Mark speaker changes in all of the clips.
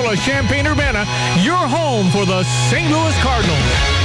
Speaker 1: of Champaign-Urbana, your home for the St. Louis Cardinals.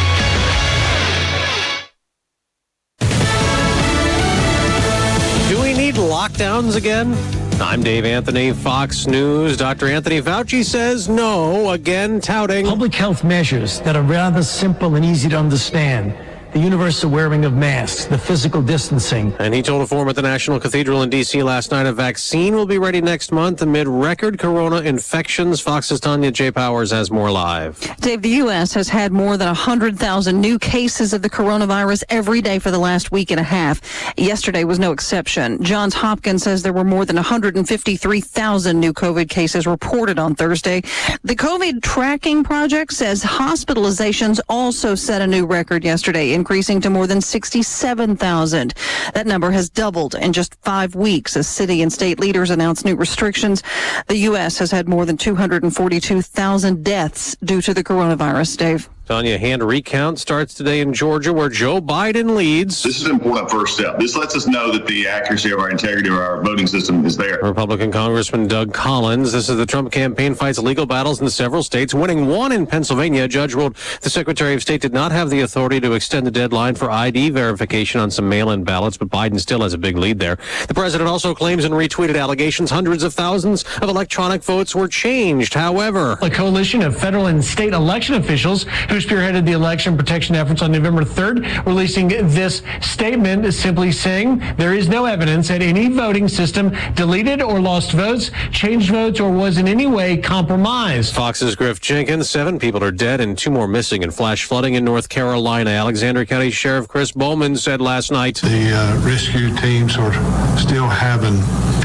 Speaker 2: Do we need lockdowns again? I'm Dave Anthony, Fox News. Dr. Anthony Fauci says no, again touting
Speaker 3: public health measures that are rather simple and easy to understand. The universal wearing of masks, the physical distancing.
Speaker 2: And he told a forum at the National Cathedral in D.C. last night a vaccine will be ready next month amid record corona infections. Fox's Tanya J. Powers has more live.
Speaker 4: Dave, the U.S. has had more than 100,000 new cases of the coronavirus every day for the last week and a half. Yesterday was no exception. Johns Hopkins says there were more than 153,000 new COVID cases reported on Thursday. The COVID Tracking Project says hospitalizations also set a new record yesterday, increasing to more than 67,000. That number has doubled in just 5 weeks as city and state leaders announced new restrictions. The U.S. has had more than 242,000 deaths due to the coronavirus, Dave.
Speaker 2: Tanya, hand recount starts today in Georgia, where Joe Biden leads.
Speaker 5: This is an important first step. This lets us know that the accuracy of our integrity of our voting system is there.
Speaker 2: Republican Congressman Doug Collins. This is the Trump campaign fights legal battles in several states, winning one in Pennsylvania. A judge ruled the Secretary of State did not have the authority to extend the deadline for ID verification on some mail-in ballots, but Biden still has a big lead there. The president also claims and retweeted allegations hundreds of thousands of electronic votes were changed. However,
Speaker 3: a coalition of federal and state election officials who spearheaded the election protection efforts on November 3rd, releasing this statement simply saying there is no evidence that any voting system deleted or lost votes, changed votes, or was in any way compromised.
Speaker 2: Fox's Griff Jenkins. 7 people are dead and 2 more missing in flash flooding in North Carolina. Alexander County Sheriff Chris Bowman said last night
Speaker 6: the rescue teams are still having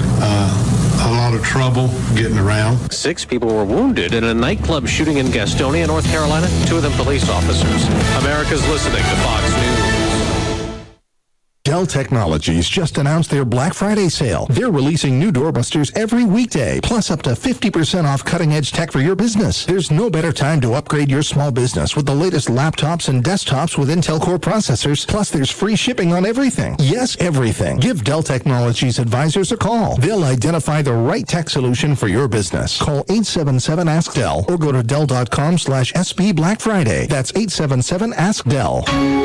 Speaker 6: a lot of trouble getting around.
Speaker 2: 6 people were wounded in a nightclub shooting in Gastonia, North Carolina. 2 of them police officers. America's listening to Fox News.
Speaker 7: Dell Technologies just announced their Black Friday sale. They're releasing new doorbusters every weekday, plus up to 50% off cutting-edge tech for your business. There's no better time to upgrade your small business with the latest laptops and desktops with Intel Core processors, plus there's free shipping on everything. Yes, everything. Give Dell Technologies advisors a call. They'll identify the right tech solution for your business. Call 877-ASK-DELL or go to Dell.com/SB Black Friday. That's 877-ASK-DELL.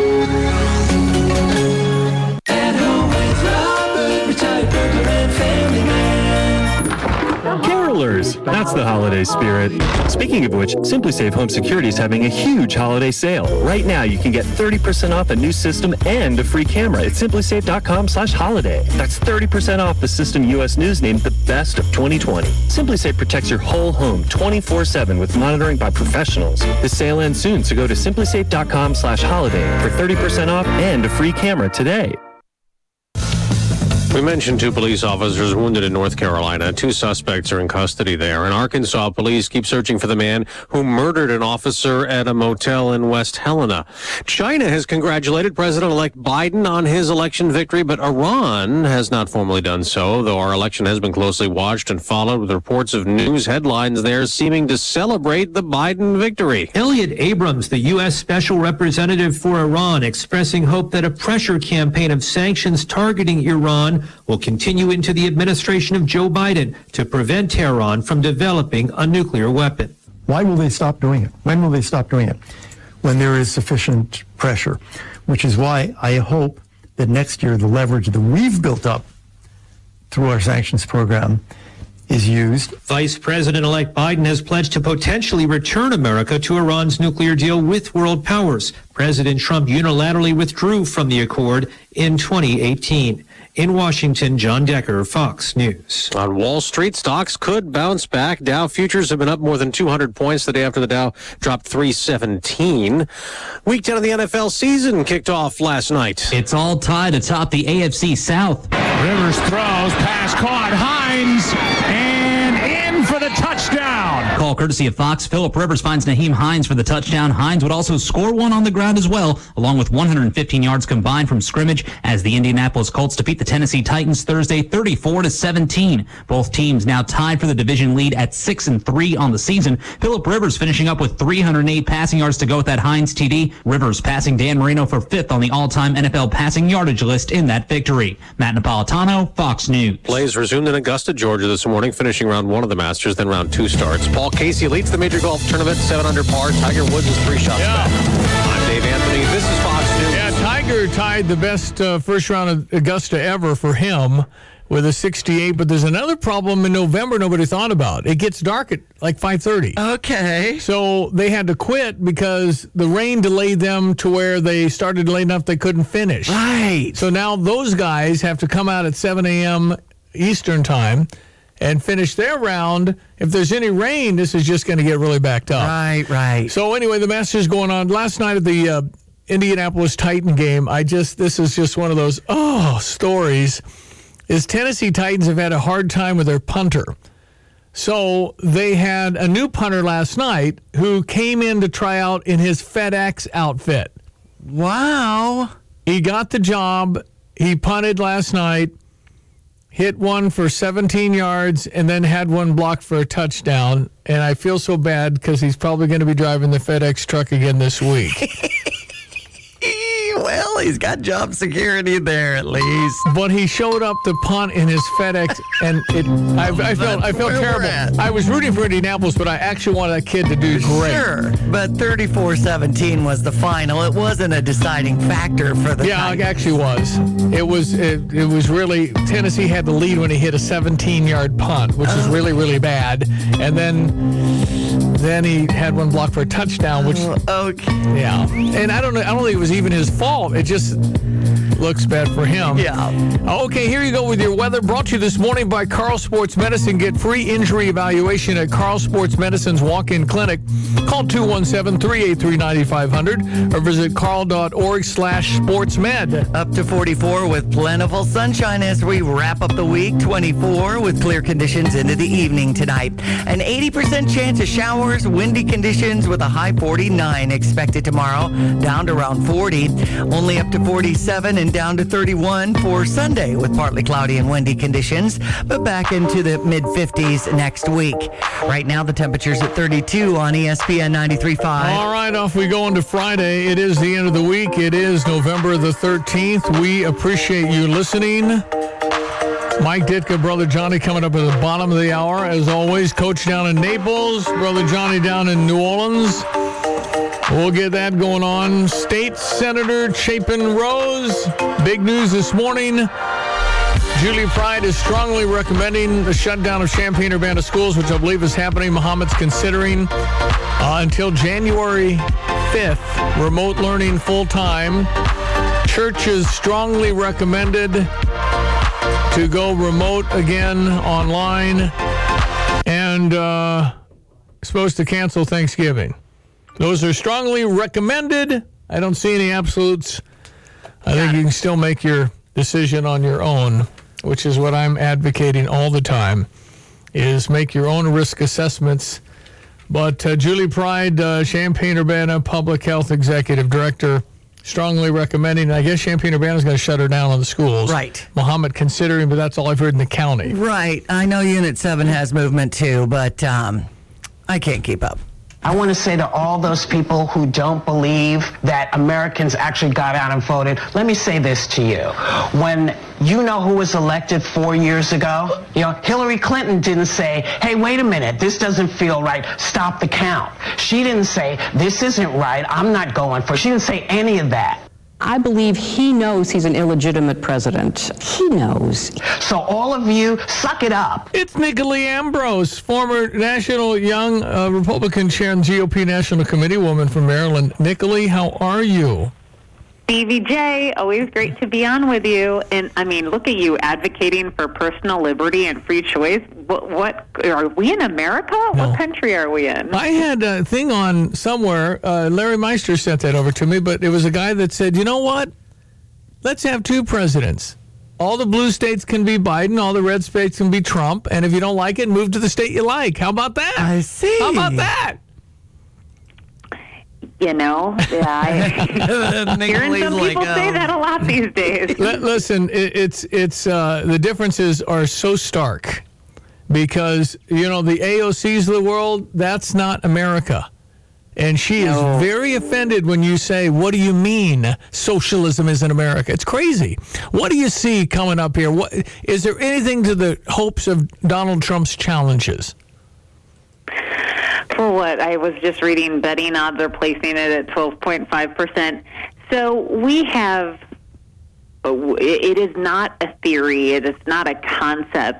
Speaker 8: Carolers, that's the holiday spirit. Speaking of which, Simply Safe Home Security is having a huge holiday sale. Right now, you can get 30% off a new system and a free camera at simplysafe.com/holiday. That's 30% off the system U.S. News named the best of 2020. Simply Safe protects your whole home 24/7 with monitoring by professionals. The sale ends soon, so go to simplysafe.com/holiday for 30% off and a free camera today.
Speaker 2: We mentioned 2 police officers wounded in North Carolina. 2 suspects are in custody there. In Arkansas, police keep searching for the man who murdered an officer at a motel in West Helena. China has congratulated President-elect Biden on his election victory, but Iran has not formally done so, though our election has been closely watched and followed, with reports of news headlines there seeming to celebrate the Biden victory.
Speaker 9: Elliot Abrams, the U.S. Special Representative for Iran, expressing hope that a pressure campaign of sanctions targeting Iran will continue into the administration of Joe Biden to prevent Tehran from developing a nuclear weapon.
Speaker 10: Why will they stop doing it? When will they stop doing it? When there is sufficient pressure, which is why I hope that next year the leverage that we've built up through our sanctions program is used.
Speaker 9: Vice President-elect Biden has pledged to potentially return America to Iran's nuclear deal with world powers. President Trump unilaterally withdrew from the accord in 2018. In Washington, John Decker, Fox News.
Speaker 2: On Wall Street, stocks could bounce back. Dow futures have been up more than 200 points the day after the Dow dropped 317. Week 10 of the NFL season kicked off last night.
Speaker 11: It's all tied atop the AFC South.
Speaker 1: Rivers throws, pass caught, Hines, and in for the touchdown.
Speaker 11: Call courtesy of Fox. Phillip Rivers finds Nyheim Hines for the touchdown. Hines would also score one on the ground as well, along with 115 yards combined from scrimmage as the Indianapolis Colts defeat the Tennessee Titans Thursday 34-17. Both teams now tied for the division lead at 6-3 on the season. Phillip Rivers finishing up with 308 passing yards to go with that Hines TD. Rivers passing Dan Marino for 5th on the all-time NFL passing yardage list in that victory. Matt Napolitano, Fox News.
Speaker 2: Plays resumed in Augusta, Georgia this morning, finishing round 1 of the Masters, then round 2 starts. Paul Casey leads the major golf tournament, 7 under par. Tiger Woods is 3 shots back. I'm Dave Anthony. This is Fox News.
Speaker 12: Yeah, Tiger tied the best first round of Augusta ever for him with a 68, but there's another problem in November nobody thought about. It gets dark at like 5:30.
Speaker 13: Okay.
Speaker 12: So they had to quit because the rain delayed them to where they started late enough they couldn't finish.
Speaker 13: Right.
Speaker 12: So now those guys have to come out at 7 a.m. Eastern time and finish their round. If there's any rain, this is just going to get really backed up.
Speaker 13: Right.
Speaker 12: So anyway, the Masters going on. Last night at the Indianapolis Titan game, this is just one of those stories. Is Tennessee Titans have had a hard time with their punter. So they had a new punter last night who came in to try out in his FedEx outfit.
Speaker 13: Wow.
Speaker 12: He got the job. He punted last night, hit one for 17 yards, and then had one blocked for a touchdown. And I feel so bad because he's probably going to be driving the FedEx truck again this week.
Speaker 13: Well, he's got job security there at least.
Speaker 12: But he showed up to punt in his FedEx, and I felt terrible. I was rooting for Indianapolis, but I actually wanted that kid to do great.
Speaker 13: Sure, but 34-17 was the final. It wasn't a deciding factor for the Titans.
Speaker 12: It actually was. It was really, Tennessee had the lead when he hit a 17-yard punt, which is really, really bad. And then he had one blocked for a touchdown, which yeah. And I don't think it was even his fault. It just looks bad for him.
Speaker 13: Yeah.
Speaker 12: Okay, here you go with your weather. Brought to you this morning by Carl Sports Medicine. Get free injury evaluation at Carl Sports Medicine's walk-in clinic. Call 217-383-9500 or visit carl.org/sportsmed.
Speaker 13: Up to 44 with plentiful sunshine as we wrap up the week. 24 with clear conditions into the evening tonight. An 80% chance of showers, windy conditions with a high 49 expected tomorrow, down to around 40. Only up to 47 and down to 31 for Sunday with partly cloudy and windy conditions, but back into the mid-50s next week. Right now the temperature's at 32 on ESPN 93.5.
Speaker 12: All right, off we go into Friday. It is the end of the week. It is November the 13th. We appreciate you listening. Mike Ditka, Brother Johnny coming up at the bottom of the hour. As always, Coach down in Naples, Brother Johnny down in New Orleans. We'll get that going on. State Senator Chapin Rose. Big news this morning. Julie Pride is strongly recommending the shutdown of Champaign-Urbana schools, which I believe is happening. Muhammad's considering until January 5th, remote learning full-time. Churches strongly recommended to go remote again online, and supposed to cancel Thanksgiving. Those are strongly recommended. I don't see any absolutes. I think you can still make your decision on your own, which is what I'm advocating all the time, is make your own risk assessments. But Julie Pride, Champaign-Urbana Public Health Executive Director, strongly recommending. I guess Champaign-Urbana is going to shut her down on the schools.
Speaker 13: Right.
Speaker 12: Muhammad considering, but that's all I've heard in the county.
Speaker 13: Right. I know Unit 7 has movement too, but I can't keep up.
Speaker 14: I want to say to all those people who don't believe that Americans actually got out and voted, let me say this to you. When you know who was elected 4 years ago, Hillary Clinton didn't say, hey, wait a minute, this doesn't feel right, stop the count. She didn't say, this isn't right, I'm not going for it. She didn't say any of that.
Speaker 15: I believe he knows he's an illegitimate president. He knows.
Speaker 14: So all of you, suck it up.
Speaker 12: It's Nicolay Ambrose, former National Young Republican Chair and GOP National Committee woman from Maryland. Nicolay, how are you?
Speaker 16: Stevie J, always great to be on with you. And I mean, look at you advocating for personal liberty and free choice. What are we in America? No. What country are we in?
Speaker 12: I had a thing on somewhere. Larry Meister sent that over to me, but it was a guy that said, you know what? Let's have two presidents. All the blue states can be Biden, all the red states can be Trump, and if you don't like it, move to the state you like. How about that?
Speaker 13: I see.
Speaker 12: How about that?
Speaker 16: Hearing some people say that a lot these days.
Speaker 12: Listen, it's the differences are so stark because, the AOCs of the world, that's not America. And she is very offended when you say, what do you mean socialism isn't America? It's crazy. What do you see coming up here? Is there anything to the hopes of Donald Trump's challenges?
Speaker 16: For what? I was just reading betting odds are placing it at 12.5%. So we have, it is not a theory, it is not a concept.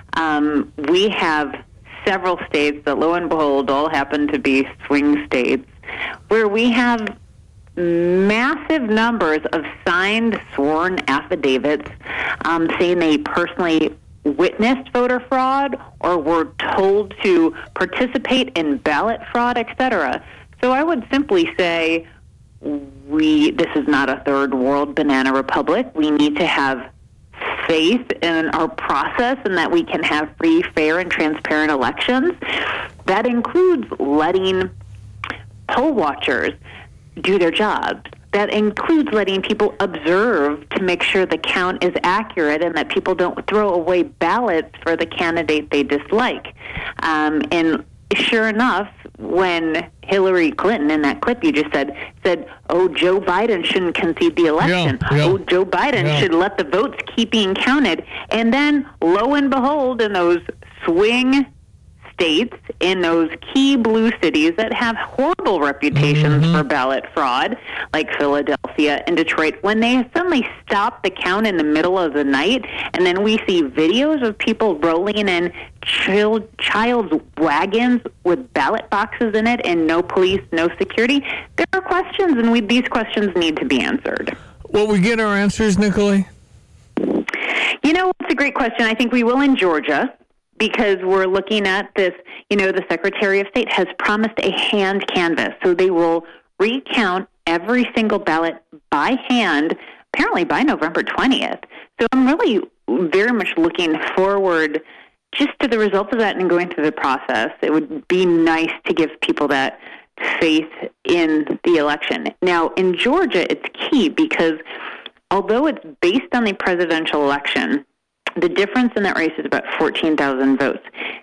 Speaker 16: We have several states that, lo and behold, all happen to be swing states, where we have massive numbers of signed, sworn affidavits saying they personally witnessed voter fraud or were told to participate in ballot fraud, etc. So I would simply say this is not a third world banana republic. We need to have faith in our process and that we can have free, fair, and transparent elections. That includes letting poll watchers do their jobs. That includes letting people observe to make sure the count is accurate and that people don't throw away ballots for the candidate they dislike. And sure enough, when Hillary Clinton, in that clip you just said, oh, Joe Biden shouldn't concede the election. Oh, Joe Biden should let the votes keep being counted. And then, lo and behold, in those swing states, in those key blue cities that have horrible reputations for ballot fraud, like Philadelphia and Detroit, when they suddenly stop the count in the middle of the night, and then we see videos of people rolling in child's wagons with ballot boxes in it and no police, no security, there are questions, and these questions need to be answered.
Speaker 12: Will we get our answers, Nicolay?
Speaker 16: You know, it's a great question. I think we will in Georgia, because we're looking at this, the Secretary of State has promised a hand canvass. So they will recount every single ballot by hand, apparently by November 20th. So I'm really very much looking forward just to the results of that and going through the process. It would be nice to give people that faith in the election. Now, in Georgia, it's key because although it's based on the presidential election, the difference in that race is about 14,000 votes.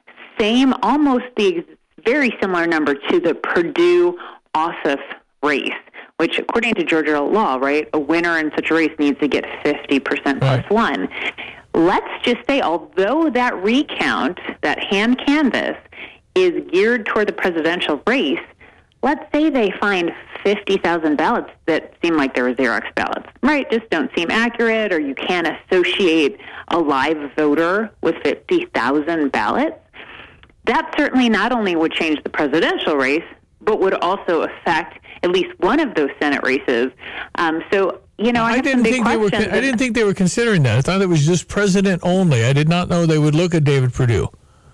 Speaker 16: Almost the very similar number to the Perdue-Ossoff race, which according to Georgia law, right, a winner in such a race needs to get 50% plus one. Let's just say, although that recount, that hand canvass, is geared toward the presidential race, let's say they find 50,000 ballots that seem like they were Xerox ballots, right? Just don't seem accurate, or you can't associate a live voter with 50,000 ballots. That certainly not only would change the presidential race, but would also affect at least one of those Senate races. I didn't think they were considering that. I thought it was just president only. I did not know they would look at David Perdue.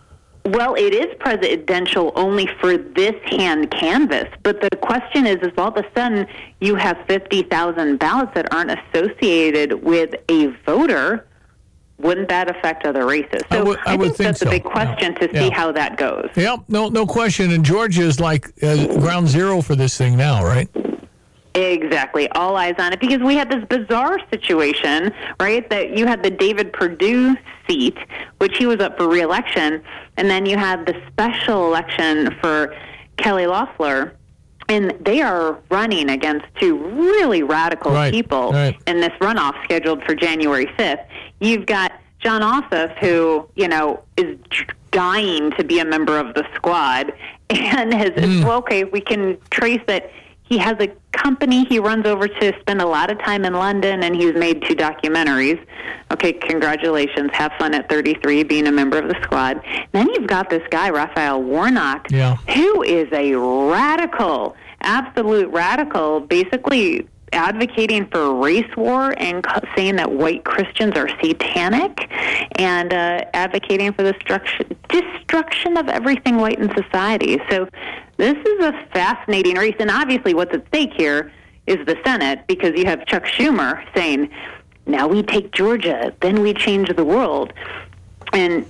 Speaker 16: Well, it is presidential only for this hand canvass, but the question is all of a sudden you have 50,000 ballots that aren't associated with a voter, wouldn't that affect other races? So I think that's a big question to see how that goes. Yep, no question. And Georgia is like ground zero for this thing now, right? Exactly. All eyes on it, because we had this bizarre situation, right, that you had the David Perdue seat, which he was up for re-election, and then you had the special election for Kelly Loeffler, and they are running against two really radical people in this runoff scheduled for January 5th. You've got Jon Ossoff, who, is dying to be a member of the squad, and we can trace that he has a company he runs over to spend a lot of time in London, and he's made 2 documentaries. Okay, congratulations. Have fun at 33 being a member of the squad. Then you've got this guy, Raphael Warnock, who is a radical, absolute radical, basically advocating for a race war and saying that white Christians are satanic, and advocating for the destruction of everything white in society. So this is a fascinating race, and obviously what's at stake here is the Senate, because you have Chuck Schumer saying, now we take Georgia, then we change the world. And,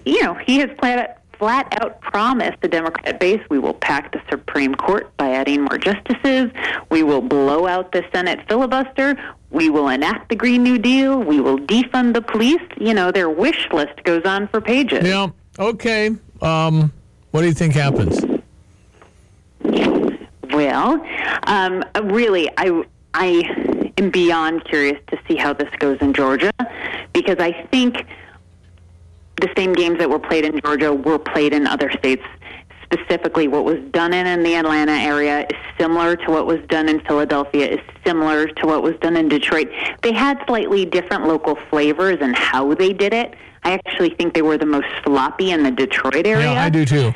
Speaker 16: he has flat out promised the Democrat base, we will pack the Supreme Court by adding more justices, we will blow out the Senate filibuster, we will enact the Green New Deal, we will defund the police. Their wish list goes on for pages. Yeah, okay. What do you think happens? Well, really, I am beyond curious to see how this goes in Georgia, because I think the same games that were played in Georgia were played in other states, specifically what was done in the Atlanta area is similar to what was done in Philadelphia, is similar to what was done in Detroit. They had slightly different local flavors and how they did it. I actually think they were the most sloppy in the Detroit area.
Speaker 12: Yeah, I do too.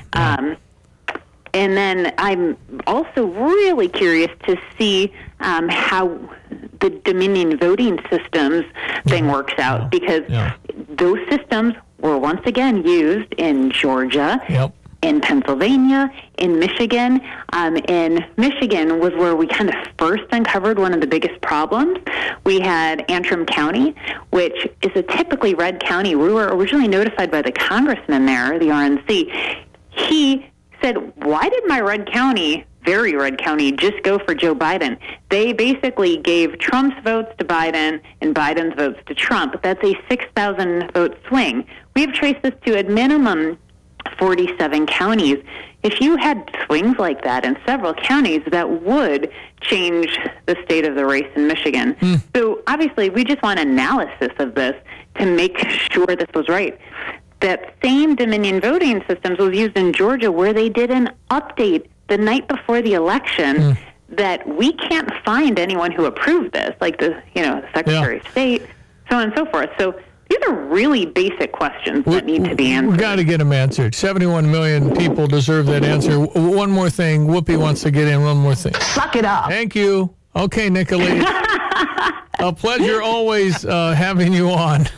Speaker 16: And then I'm also really curious to see how the Dominion voting systems thing works out, because those systems were once again used in Georgia, in Pennsylvania, in Michigan. In Michigan was where we kind of first uncovered one of the biggest problems. We had Antrim County, which is a typically red county. We were originally notified by the congressman there, the RNC. He said, why did my red county, very red county, just go for Joe Biden? They basically gave Trump's votes to Biden and Biden's votes to Trump. That's a 6,000 vote swing. We've traced this to at minimum 47 counties. If you had swings like that in several counties, that would change the state of the race in Michigan. So obviously we just want analysis of this to make sure this was right. That same Dominion voting systems was used in Georgia, where they did an update the night before the election that we can't find anyone who approved this, like the Secretary of State, so on and so forth. So these are really basic questions that need to be answered.
Speaker 12: We've got to get them answered. 71 million people deserve that answer. One more thing. Whoopi wants to get in. One more thing.
Speaker 14: Suck it up.
Speaker 12: Thank you. Okay, Nicolene. A pleasure always having you on.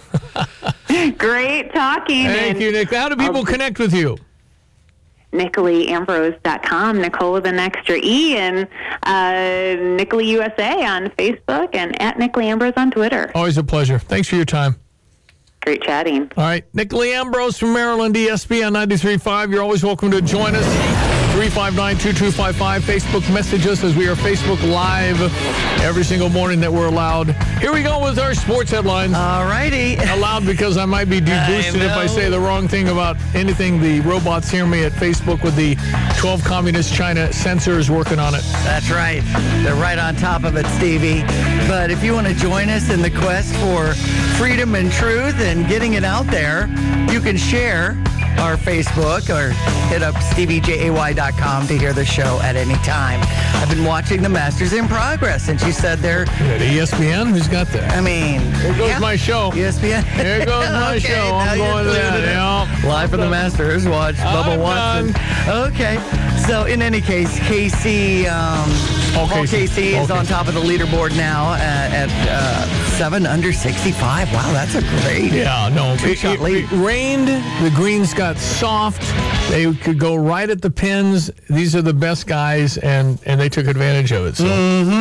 Speaker 16: Great talking.
Speaker 12: Thank you, Nick. How do people connect with you?
Speaker 16: NicoleAmbrose.com, Nicole with an extra E, and Nicole USA on Facebook, and at Nicole Ambrose on Twitter.
Speaker 12: Always a pleasure. Thanks for your time.
Speaker 16: Great chatting.
Speaker 12: All right. Nicole Ambrose from Maryland, ESPN 93.5. You're always welcome to join us. 359-2255. Facebook message us, as we are Facebook Live every single morning that we're allowed. Here we go with our sports headlines.
Speaker 13: All righty.
Speaker 12: Allowed because I might be deboosted if I say the wrong thing about anything. The robots hear me at Facebook with the 12 Communist China censors working on it.
Speaker 13: That's right. They're right on top of it, Stevie. But if you want to join us in the quest for freedom and truth and getting it out there, you can share our Facebook or hit up StevieJay.com to hear the show at any time. I've been watching the Masters in Progress, and she said they're...
Speaker 12: At ESPN? Who's got that?
Speaker 13: I mean...
Speaker 12: Here goes my show.
Speaker 13: ESPN?
Speaker 12: Here goes my show. I'm going to that. Yeah.
Speaker 13: Live from the Masters. Watch Bubba Watson. Okay. So, in any case, Casey... Paul Casey is on top of the leaderboard now at 7 under 65. Wow, that's a great two-shot lead.
Speaker 12: It rained. The greens got soft. They could go right at the pins. These are the best guys, and they took advantage of it. So.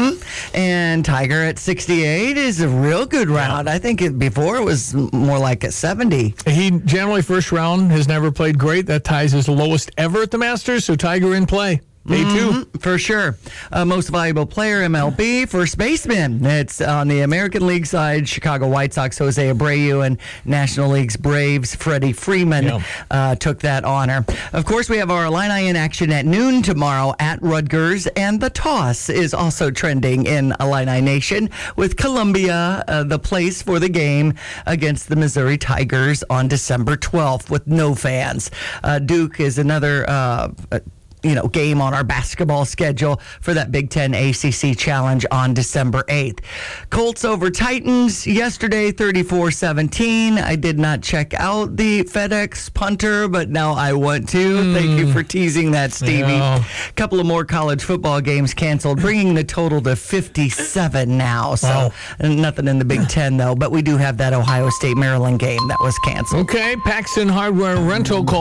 Speaker 13: And Tiger at 68 is a real good round. I think before it was more like a 70.
Speaker 12: He generally, first round, has never played great. That ties his lowest ever at the Masters, so Tiger in play. Day two.
Speaker 13: For sure. Most valuable player, MLB, first baseman. It's on the American League side, Chicago White Sox, Jose Abreu, and National League's Braves, Freddie Freeman took that honor. Of course, we have our Illini in action at noon tomorrow at Rutgers, and the toss is also trending in Illini Nation, with Columbia the place for the game against the Missouri Tigers on December 12th with no fans. Duke is another... game on our basketball schedule for that Big Ten ACC Challenge on December 8th. Colts over Titans yesterday, 34-17. I did not check out the FedEx punter, but now I want to. Thank you for teasing that, Stevie. A couple of more college football games canceled, bringing the total to 57 now. So nothing in the Big Ten, though, but we do have that Ohio State-Maryland game that was canceled.
Speaker 12: Okay, Paxton Hardware Rental, call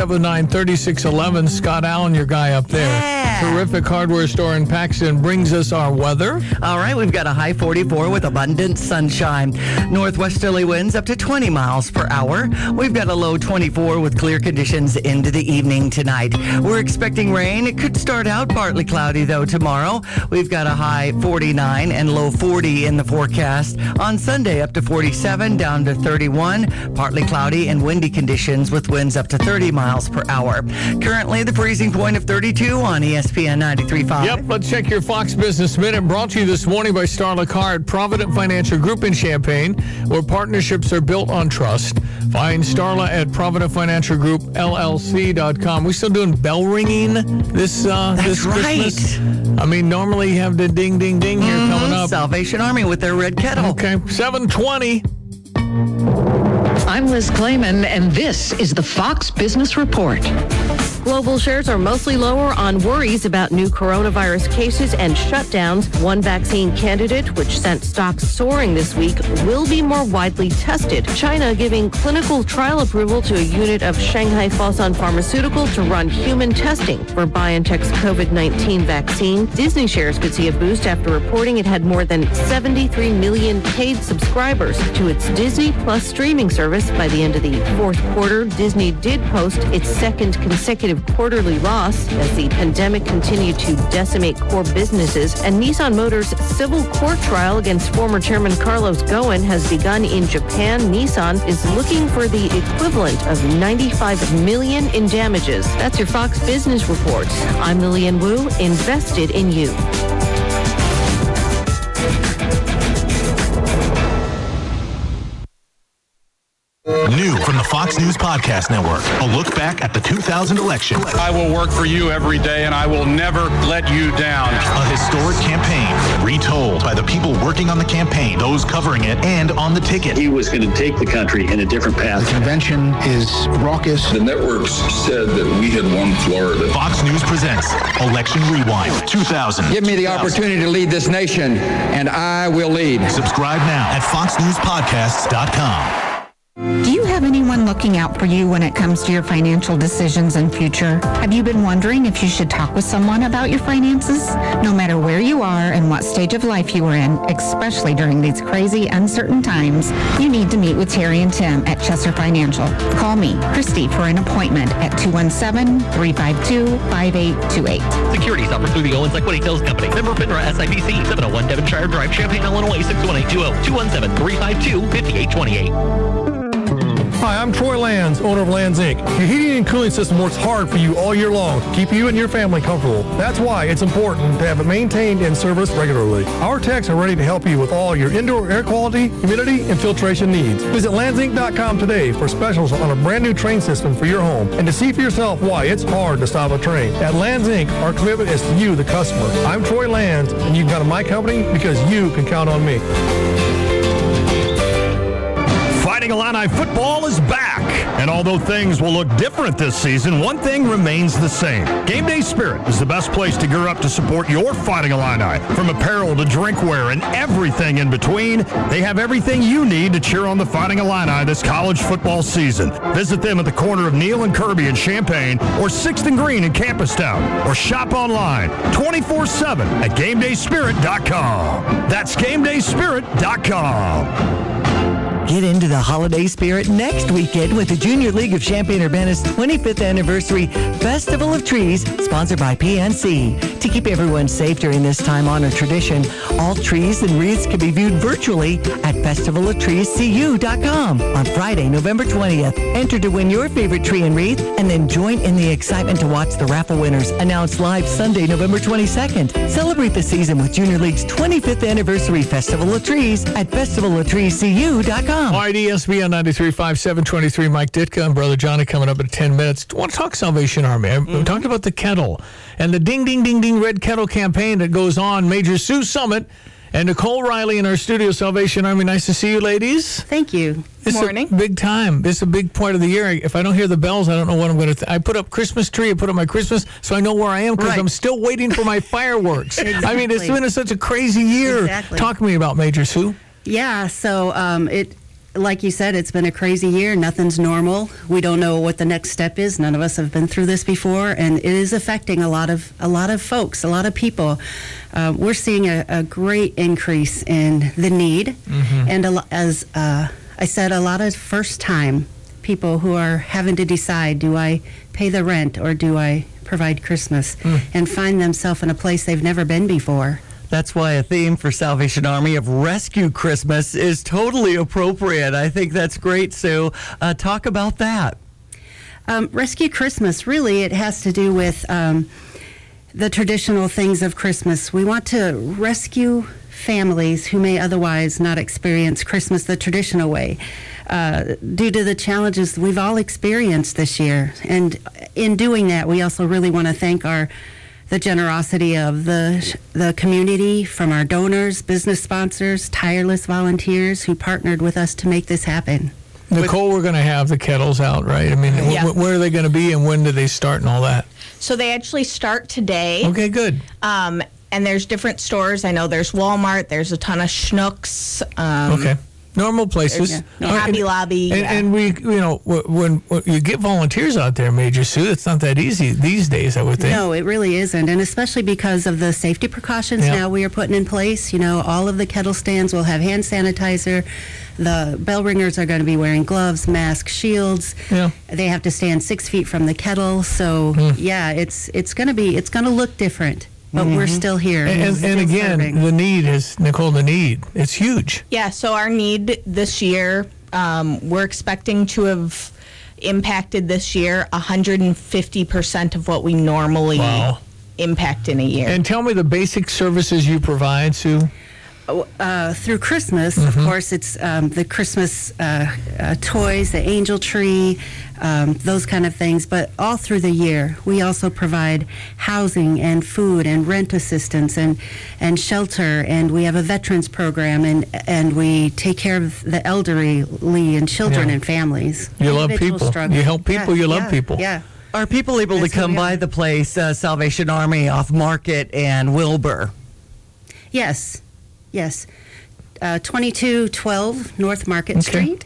Speaker 12: 379-3611. Scott Allen, your guy up there. Terrific hardware store in Paxton brings us our weather.
Speaker 13: All right, we've got a high 44 with abundant sunshine. Northwesterly winds up to 20 miles per hour. We've got a low 24 with clear conditions into the evening tonight. We're expecting rain. It could start out partly cloudy, though, tomorrow. We've got a high 49 and low 40 in the forecast. On Sunday, up to 47, down to 31. Partly cloudy and windy conditions with winds up to 30 miles per hour. Currently, the freezing point point of 32 on ESPN 93.5.
Speaker 12: Yep, let's check your Fox Business Minute, brought to you this morning by Starla Card, Provident Financial Group in Champaign, where partnerships are built on trust. Find Starla at ProvidentFinancialGroupLLC.com. We still doing bell ringing this Christmas?
Speaker 13: Right.
Speaker 12: I mean, normally you have the ding, ding, ding here coming up.
Speaker 13: Salvation Army with their red kettle.
Speaker 12: Okay, 7:20.
Speaker 17: I'm Liz Clayman, and this is the Fox Business Report.
Speaker 18: Global shares are mostly lower on worries about new coronavirus cases and shutdowns. One vaccine candidate, which sent stocks soaring this week, will be more widely tested. China giving clinical trial approval to a unit of Shanghai Fosun Pharmaceutical to run human testing for BioNTech's COVID-19 vaccine. Disney shares could see a boost after reporting it had more than 73 million paid subscribers to its Disney Plus streaming service by the end of the fourth quarter. Disney did post its second consecutive quarterly loss as the pandemic continued to decimate core businesses, and Nissan Motors' civil court trial against former chairman Carlos Ghosn has begun in Japan. Nissan is looking for the equivalent of $95 million in damages. That's your Fox Business Report. I'm Lillian Wu, invested in you.
Speaker 19: New from the Fox News Podcast Network, a look back at the 2000 election.
Speaker 20: I will work for you every day, and I will never let you down.
Speaker 19: A historic campaign retold by the people working on the campaign, those covering it, and on the ticket.
Speaker 21: He was going to take the country in a different path.
Speaker 22: The convention is raucous.
Speaker 23: The networks said that we had won Florida.
Speaker 19: Fox News presents Election Rewind 2000.
Speaker 24: Give me the opportunity to lead this nation, and I will lead.
Speaker 19: Subscribe now at foxnewspodcasts.com.
Speaker 25: Do you have anyone looking out for you when it comes to your financial decisions and future? Have you been wondering if you should talk with someone about your finances? No matter where you are and what stage of life you are in, especially during these crazy, uncertain times, you need to meet with Terry and Tim at Chesser Financial. Call me, Christy, for an appointment at 217-352-5828.
Speaker 26: Securities offered through the Owens Equity Sales Company. Member FINRA SIPC, 701 Devonshire Drive, Champaign, Illinois, 61820. 217-352-5828.
Speaker 27: Hi, I'm Troy Lands, owner of Lands Inc. Your heating and cooling system works hard for you all year long to keep you and your family comfortable. That's why it's important to have it maintained and serviced regularly. Our techs are ready to help you with all your indoor air quality, humidity, and filtration needs. Visit landsinc.com today for specials on a brand new train system for your home and to see for yourself why it's hard to stop a train. At Lands Inc., our commitment is to you, the customer. I'm Troy Lands, and you've got my company because you can count on me.
Speaker 1: Fighting Illini football is back, and although things will look different this season, one thing remains the same. Game Day Spirit is the best place to gear up to support your Fighting Illini. From apparel to drinkware and everything in between, they have everything you need to cheer on the Fighting Illini this college football season. Visit them at the corner of Neal and Kirby in Champaign or 6th and Green in Campustown, or shop online 24/7 at GameDaySpirit.com. That's GameDaySpirit.com.
Speaker 13: Get into the holiday spirit next weekend with the Junior League of Champaign-Urbana's 25th Anniversary Festival of Trees, sponsored by PNC. To keep everyone safe during this time-honored tradition, all trees and wreaths can be viewed virtually at festivaloftreescu.com on Friday, November 20th. Enter to win your favorite tree and wreath, and then join in the excitement to watch the raffle winners announced live Sunday, November 22nd. Celebrate the season with Junior League's 25th Anniversary Festival of Trees at festivaloftreescu.com.
Speaker 12: All right, ESPN 93.5, 723, Mike Ditka and Brother Johnny coming up in 10 minutes. I want to talk Salvation Army. I talked about the kettle and the ding, ding, ding, ding red kettle campaign that goes on. Major Sue Summit and Nicole Riley in our studio, Salvation Army. Nice to see you, ladies.
Speaker 28: Thank you.
Speaker 12: It's
Speaker 28: morning.
Speaker 12: A big time. It's a big part of the year. If I don't hear the bells, I don't know what I'm going to I put up Christmas tree. I put up my Christmas so I know where I am because I'm still waiting for my fireworks.
Speaker 28: Exactly.
Speaker 12: I mean, it's been such a crazy year.
Speaker 28: Exactly.
Speaker 12: Talk to me about Major Sue.
Speaker 28: Yeah, so like you said, it's been a crazy year. Nothing's normal. We don't know what the next step is. None of us have been through this before, and it is affecting a lot of folks, a lot of people. We're seeing a great increase in the need, and as I said, a lot of first-time people who are having to decide: do I pay the rent or do I provide Christmas? And find themselves in a place they've never been before.
Speaker 13: That's why a theme for Salvation Army of Rescue Christmas is totally appropriate. I think that's great, Sue. Talk about that.
Speaker 28: Rescue Christmas, really, it has to do with the traditional things of Christmas. We want to rescue families who may otherwise not experience Christmas the traditional way due to the challenges we've all experienced this year. And in doing that, we also really want to thank the generosity of the community, from our donors, business sponsors, tireless volunteers who partnered with us to make this happen.
Speaker 12: Nicole, we're going to have the kettles out, right? I mean, where are they going to be, and when do they start and all that?
Speaker 3: So they actually start today.
Speaker 12: Okay, good.
Speaker 3: And there's different stores. I know there's Walmart. There's a ton of Schnucks.
Speaker 12: Okay. Normal places.
Speaker 3: Hobby Lobby.
Speaker 12: And we, when you get volunteers out there, Major Sue, it's not that easy these days, I would think.
Speaker 28: No, it really isn't. And especially because of the safety precautions now we are putting in place. All of the kettle stands will have hand sanitizer. The bell ringers are going to be wearing gloves, masks, shields.
Speaker 12: Yeah.
Speaker 28: They have to stand 6 feet from the kettle. So, it's going to look different. But we're still here.
Speaker 12: And again, serving. The need is, Nicole, it's huge.
Speaker 3: Yeah, so our need this year, we're expecting to have impacted this year 150% of what we normally impact in a year.
Speaker 12: And tell me the basic services you provide, Sue.
Speaker 28: Through Christmas, of course, it's the Christmas toys, the angel tree, those kind of things. But all through the year, we also provide housing and food and rent assistance and shelter. And we have a veterans program, and we take care of the elderly and children and families.
Speaker 12: You love people. You help people. You love people.
Speaker 28: Yeah.
Speaker 13: Are people able to come by the place, Salvation Army off Market and Wilbur?
Speaker 28: Yes. 2212 North Market Street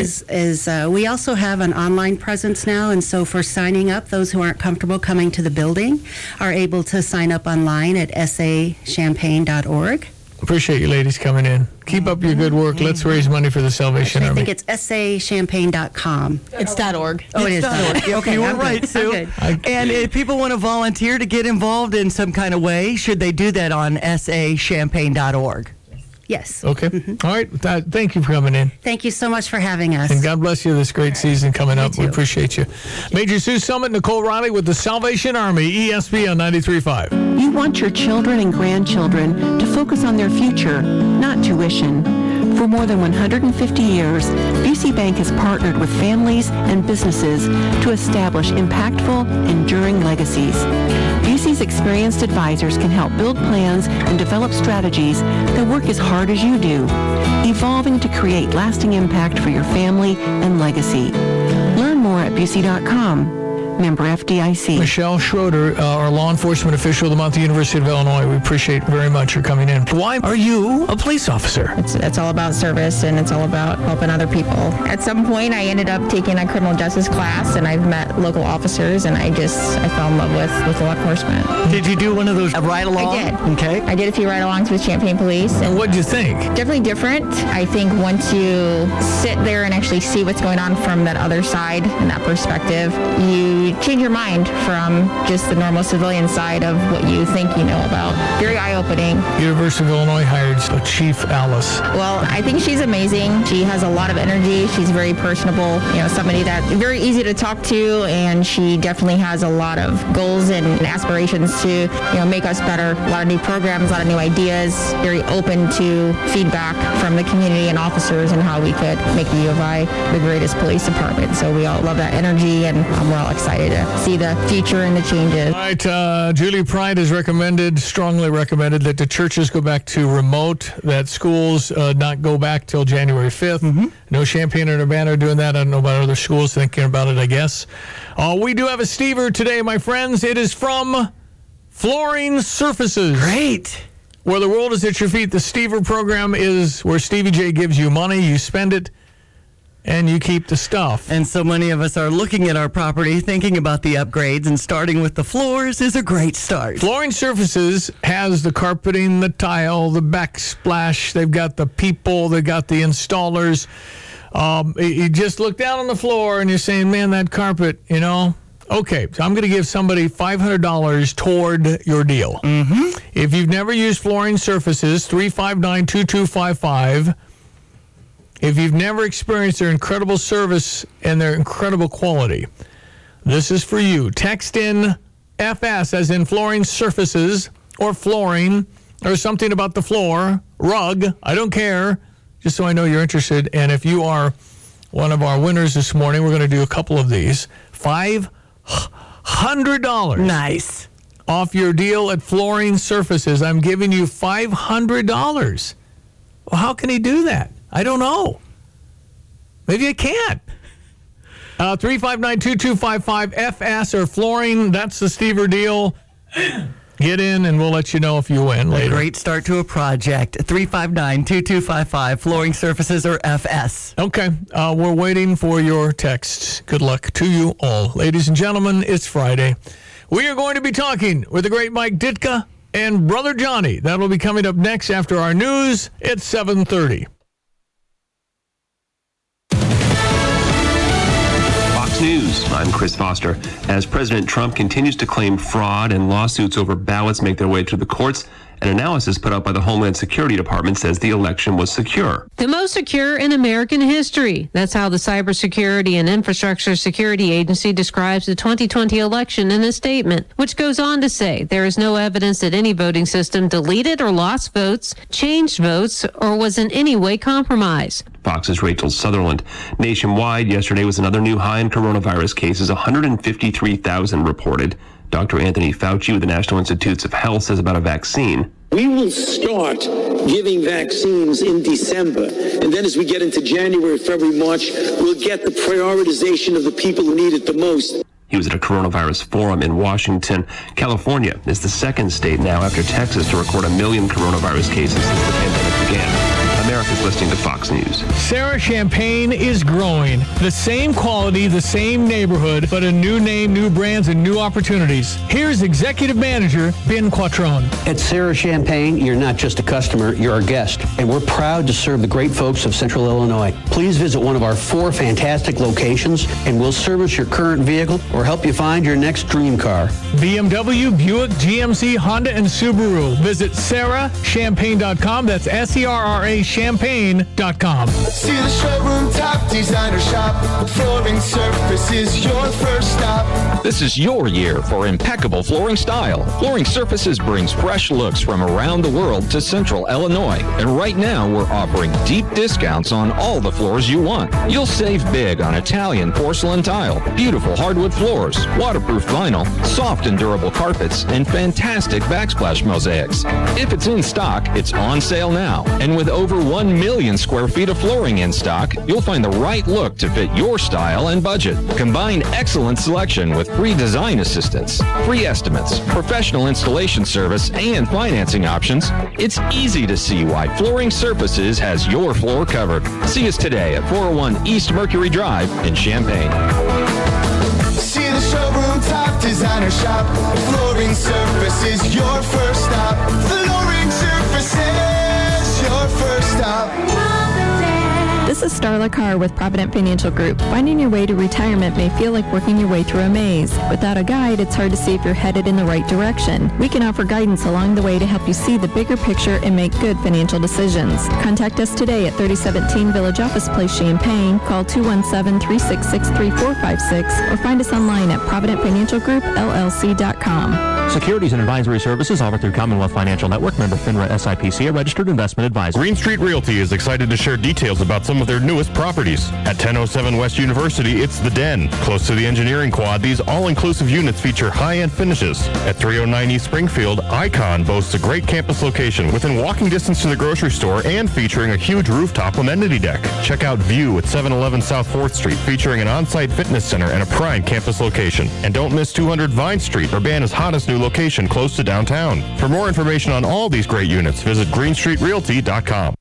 Speaker 28: is we also have an online presence now, and so for signing up, those who aren't comfortable coming to the building are able to sign up online at sachampaign.org.
Speaker 12: Appreciate you ladies coming in. Keep up your good work. Let's raise money for the Salvation Army.
Speaker 28: I think it's sachampaign.com.
Speaker 3: It's .org.
Speaker 28: Oh, it is .org.
Speaker 13: Okay, you were right, Sue. And if people want to volunteer to get involved in some kind of way, should they do that on sachampaign.org?
Speaker 28: Yes.
Speaker 12: Okay. All right. Thank you for coming in.
Speaker 28: Thank you so much for having us.
Speaker 12: And God bless you this great season coming up. We appreciate you. Major Sue Summit, Nicole Riley with the Salvation Army, ESPN 93.5.
Speaker 4: You want your children and grandchildren to focus on their future, not tuition. For more than 150 years, BC Bank has partnered with families and businesses to establish impactful, enduring legacies. BC's experienced advisors can help build plans and develop strategies that work as hard as you do, evolving to create lasting impact for your family and legacy. Learn more at BC.com. Member FDIC.
Speaker 12: Michelle Schroeder, our law enforcement official of the month at the University of Illinois. We appreciate very much your coming in. Why are you a police officer?
Speaker 3: It's all about service, and it's all about helping other people. At some point, I ended up taking a criminal justice class, and I've met local officers, and I fell in love with law enforcement.
Speaker 13: Did you do one of those ride-alongs?
Speaker 3: I did.
Speaker 13: Okay.
Speaker 3: I did a few ride-alongs with Champaign Police.
Speaker 12: And what did you think?
Speaker 3: Definitely different. I think once you sit there and actually see what's going on from that other side and that perspective, you change your mind from just the normal civilian side of what you think you know about. Very eye-opening.
Speaker 12: University of Illinois hired Chief Alice.
Speaker 3: Well, I think she's amazing. She has a lot of energy. She's very personable. Somebody that's very easy to talk to, and she definitely has a lot of goals and aspirations to, make us better. A lot of new programs, a lot of new ideas. Very open to feedback from the community and officers and how we could make the U of I the greatest police department. So we all love that energy, and we're all excited to see the future and the changes.
Speaker 12: All right, Julie Pride has strongly recommended that the churches go back to remote, that schools not go back till January 5th. No Champaign and Urbana are doing that. I don't know about other schools thinking about it, I guess. We do have a Stever today, my friends. It is from Flooring Surfaces.
Speaker 13: Great.
Speaker 12: Where the world is at your feet. The Stever program is where Stevie J gives you money, you spend it, and you keep the stuff.
Speaker 13: And so many of us are looking at our property, thinking about the upgrades, and starting with the floors is a great start.
Speaker 12: Flooring Surfaces has the carpeting, the tile, the backsplash. They've got the people. They've got the installers. You just look down on the floor and you're saying, man, that carpet, Okay, so I'm going to give somebody $500 toward your deal. If you've never used Flooring Surfaces, 359-2255. If you've never experienced their incredible service and their incredible quality, This is for you. Text in FS as in flooring surfaces or flooring or something about the floor, rug, I don't care, just so I know you're interested. And if you are one of our winners this morning, we're going to do a couple of these. $500.
Speaker 13: Nice.
Speaker 12: Off your deal at Flooring Surfaces. I'm giving you $500. Well, how can he do that? I don't know. Maybe I can't. 359-2255 FS or flooring. That's the Stever deal. Get in and we'll let you know if you win later.
Speaker 13: A great start to a project. 359-2255 flooring surfaces or FS.
Speaker 12: Okay. We're waiting for your texts. Good luck to you all. Ladies and gentlemen, it's Friday. We are going to be talking with the great Mike Ditka and Brother Johnny. That'll be coming up next after our news at 7:30.
Speaker 2: News. I'm Chris Foster. As President Trump continues to claim fraud and lawsuits over ballots make their way to the courts, an analysis put out by the Homeland Security Department says the election was secure.
Speaker 5: The most secure in American history. That's how the Cybersecurity and Infrastructure Security Agency describes the 2020 election in a statement, which goes on to say there is no evidence that any voting system deleted or lost votes, changed votes, or was in any way compromised.
Speaker 2: Fox's Rachel Sutherland. Nationwide, yesterday was another new high in coronavirus cases, 153,000 reported. Dr. Anthony Fauci with the National Institutes of Health says about a vaccine.
Speaker 6: We will start giving vaccines in December, and then as we get into January, February, March, we'll get the prioritization of the people who need it the most.
Speaker 2: He was at a coronavirus forum in Washington. California is the second state now after Texas to record 1 million coronavirus cases since the pandemic began. America's listening to Fox News.
Speaker 12: Sarah Champagne is growing. The same quality, the same neighborhood, but a new name, new brands, and new opportunities. Here's Executive Manager Ben Quattrone.
Speaker 7: At Sarah Champagne, you're not just a customer, you're a guest. And we're proud to serve the great folks of Central Illinois. Please visit one of our 4 fantastic locations, and we'll service your current vehicle or help you find your next dream car.
Speaker 12: BMW, Buick, GMC, Honda, and Subaru. Visit sarahchampagne.com. That's SERRA champagne.com.
Speaker 8: See the showroom top designer shop. Flooring Surfaces, your first stop.
Speaker 9: This is your year for impeccable flooring style. Flooring Surfaces brings fresh looks from around the world to Central Illinois. And right now, we're offering deep discounts on all the floors you want. You'll save big on Italian porcelain tile, beautiful hardwood floors, waterproof vinyl, soft and durable carpets, and fantastic backsplash mosaics. If it's in stock, it's on sale now. And with over 1 million square feet of flooring in stock, you'll find the right look to fit your style and budget. Combine excellent selection with free design assistance, free estimates, professional installation service, and financing options. It's easy to see why Flooring Surfaces has your floor covered. See us today at 401 East Mercury Drive in Champaign.
Speaker 8: See the showroom top designer shop. Flooring Surfaces, your first stop. Flooring Surfaces, your first stop.
Speaker 10: This is Starla Carr with Provident Financial Group. Finding your way to retirement may feel like working your way through a maze. Without a guide, it's hard to see if you're headed in the right direction. We can offer guidance along the way to help you see the bigger picture and make good financial decisions. Contact us today at 3017 Village Office Place, Champaign. Call 217-366-3456 or find us online at providentfinancialgroupllc.com.
Speaker 11: Securities and advisory services offered through Commonwealth Financial Network, member FINRA SIPC, a registered investment advisor.
Speaker 1: Green Street Realty is excited to share details about some of their newest properties. At 1007 West University, it's The Den. Close to the engineering quad, these all-inclusive units feature high-end finishes. At 309 East Springfield, Icon boasts a great campus location within walking distance to the grocery store and featuring a huge rooftop amenity deck. Check out View at 711 South 4th Street, featuring an on-site fitness center and a prime campus location. And don't miss 200 Vine Street, Urbana's hottest new location close to downtown. For more information on all these great units, visit greenstreetrealty.com.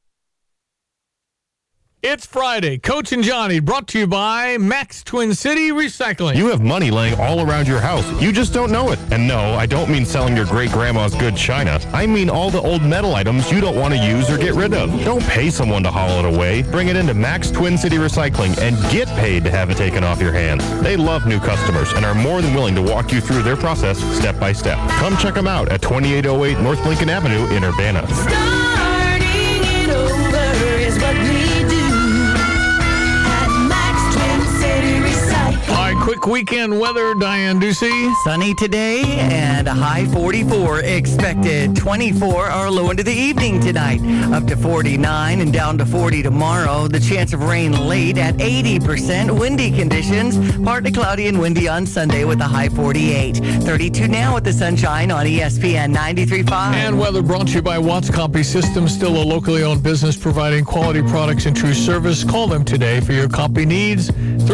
Speaker 12: It's Friday. Coach and Johnny brought to you by Max Twin City Recycling.
Speaker 1: You have money laying all around your house. You just don't know it. And no, I don't mean selling your great-grandma's good china. I mean all the old metal items you don't want to use or get rid of. Don't pay someone to haul it away. Bring it into Max Twin City Recycling and get paid to have it taken off your hands. They love new customers and are more than willing to walk you through their process step by step. Come check them out at 2808 North Lincoln Avenue in Urbana.
Speaker 8: Starting it over is what we do.
Speaker 12: All right, quick weekend weather, Diane Ducey.
Speaker 13: Sunny today and a high 44 expected. 24 our low into the evening tonight. Up to 49 and down to 40 tomorrow. The chance of rain late at 80%. Windy conditions. Partly cloudy and windy on Sunday with a high 48. 32 now with the sunshine on ESPN 93.5.
Speaker 12: And weather brought to you by Watts Copy Systems, still a locally owned business providing quality products and true service. Call them today for your copy needs.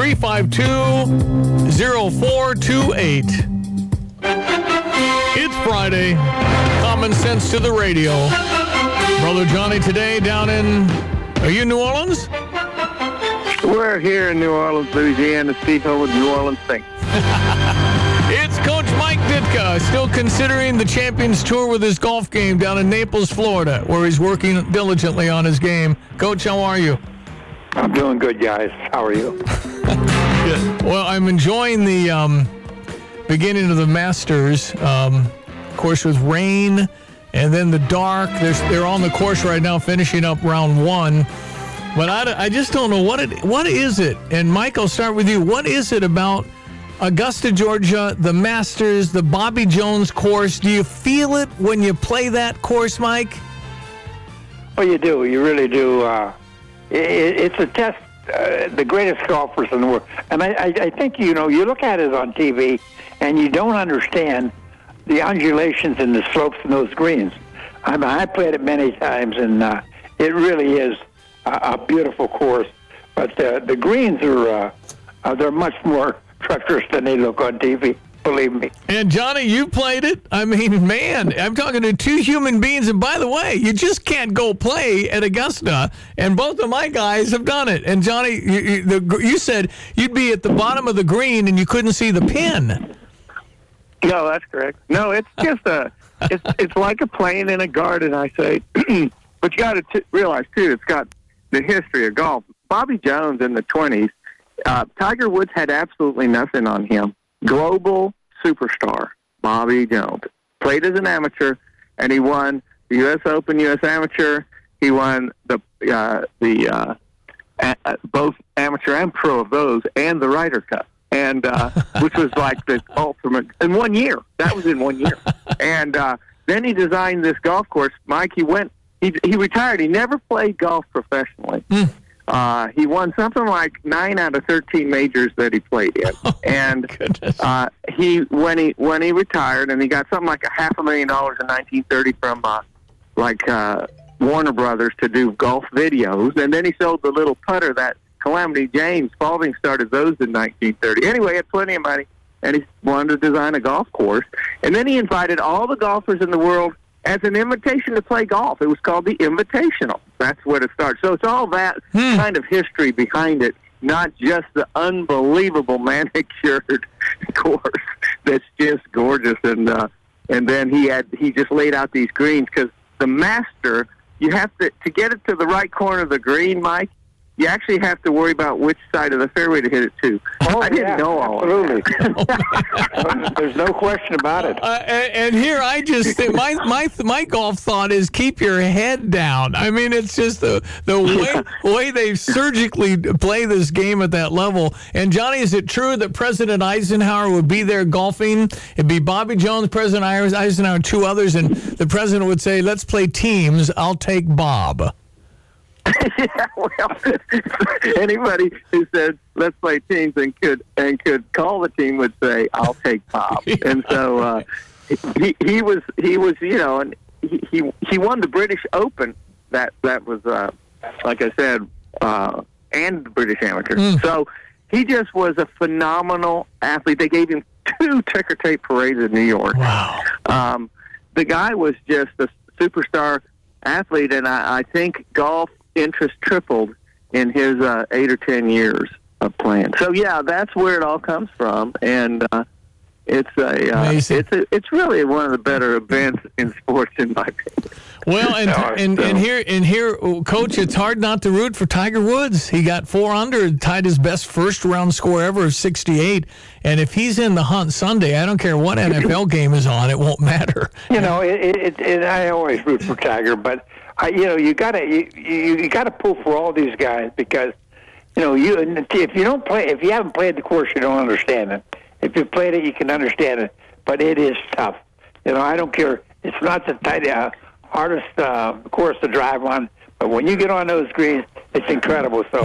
Speaker 12: 352-0428. It's Friday. Common sense to the radio. Brother Johnny today down in, are you in New Orleans?
Speaker 14: We're here in New Orleans, Louisiana, Steve Hill with New Orleans Saints.
Speaker 12: It's Coach Mike Ditka, still considering the Champions Tour with his golf game down in Naples, Florida, where he's working diligently on his game. Coach, how are you?
Speaker 14: I'm doing good, guys. How are you?
Speaker 12: Good. Well, I'm enjoying the beginning of the Masters, of course, with rain and then the dark. They're on the course right now, finishing up round one. But I just don't know what is it. And Mike, I'll start with you. What is it about Augusta, Georgia, the Masters, the Bobby Jones course? Do you feel it when you play that course, Mike?
Speaker 14: Well, you do. You really do. It's a test. The greatest golfers in the world. And I think, you look at it on TV and you don't understand the undulations and the slopes in those greens. I mean, I played it many times, and it really is a beautiful course. But the greens are they're much more treacherous than they look on TV. Believe me.
Speaker 12: And Johnny, you played it. I mean, man, I'm talking to two human beings. And by the way, you just can't go play at Augusta. And both of my guys have done it. And Johnny, you said you'd be at the bottom of the green and you couldn't see the pin.
Speaker 14: No, that's correct. No, it's just it's like a playing in a garden, I say. But you got to realize, too, it's got the history of golf. Bobby Jones in the 20s, Tiger Woods had absolutely nothing on him. Global superstar, Bobby Jones. Played as an amateur, and he won the U.S. Open, U.S. Amateur. He won both amateur and pro of those, and the Ryder Cup, and which was like the ultimate in 1 year. That was in 1 year. And then he designed this golf course. Mike, he retired. He never played golf professionally. He won something like 9 out of 13 majors that he played in, and when he retired, and he got something like $500,000 in 1930 from Warner Brothers to do golf videos, and then he sold the little putter that Calamity James Spalding started those in 1930. Anyway, he had plenty of money, and he wanted to design a golf course, and then he invited all the golfers in the world as an invitation to play golf. It was called the Invitational. That's where it started. So it's all that kind of history behind it, not just the unbelievable manicured course that's just gorgeous. And then he just laid out these greens, because the master, you have to get it to the right corner of the green, Mike. You actually have to worry about which side of the fairway to hit it to. Oh, I didn't know all absolutely. That. There's no question about it.
Speaker 12: And here I just think my golf thought is keep your head down. I mean, it's just the way they surgically play this game at that level. And Johnny, is it true that President Eisenhower would be there golfing? It'd be Bobby Jones, President Eisenhower, and two others, and the president would say, "Let's play teams. I'll take Bob."
Speaker 14: Yeah, well, anybody who said let's play teams and could call the team would say I'll take Bob. Yeah. And so he was and he won the British Open. That was like I said, and the British Amateur. So he just was a phenomenal athlete. They gave him 2 ticker tape parades in New York.
Speaker 12: Wow.
Speaker 14: The guy was just a superstar athlete, and I think golf interest tripled in his 8 or 10 years of playing. So yeah, that's where it all comes from, and it's really one of the better events in sports, in my opinion.
Speaker 12: Well, and here, Coach, it's hard not to root for Tiger Woods. He got 4 under, tied his best first round score ever of 68. And if he's in the hunt Sunday, I don't care what NFL game is on, it won't matter.
Speaker 14: I always root for Tiger, but you gotta pull for all these guys, because
Speaker 15: if you haven't played the course, you don't understand it. If you played it, you can understand it. But it is tough. I don't care. It's not the hardest course to drive on. But when you get on those greens, it's incredible. So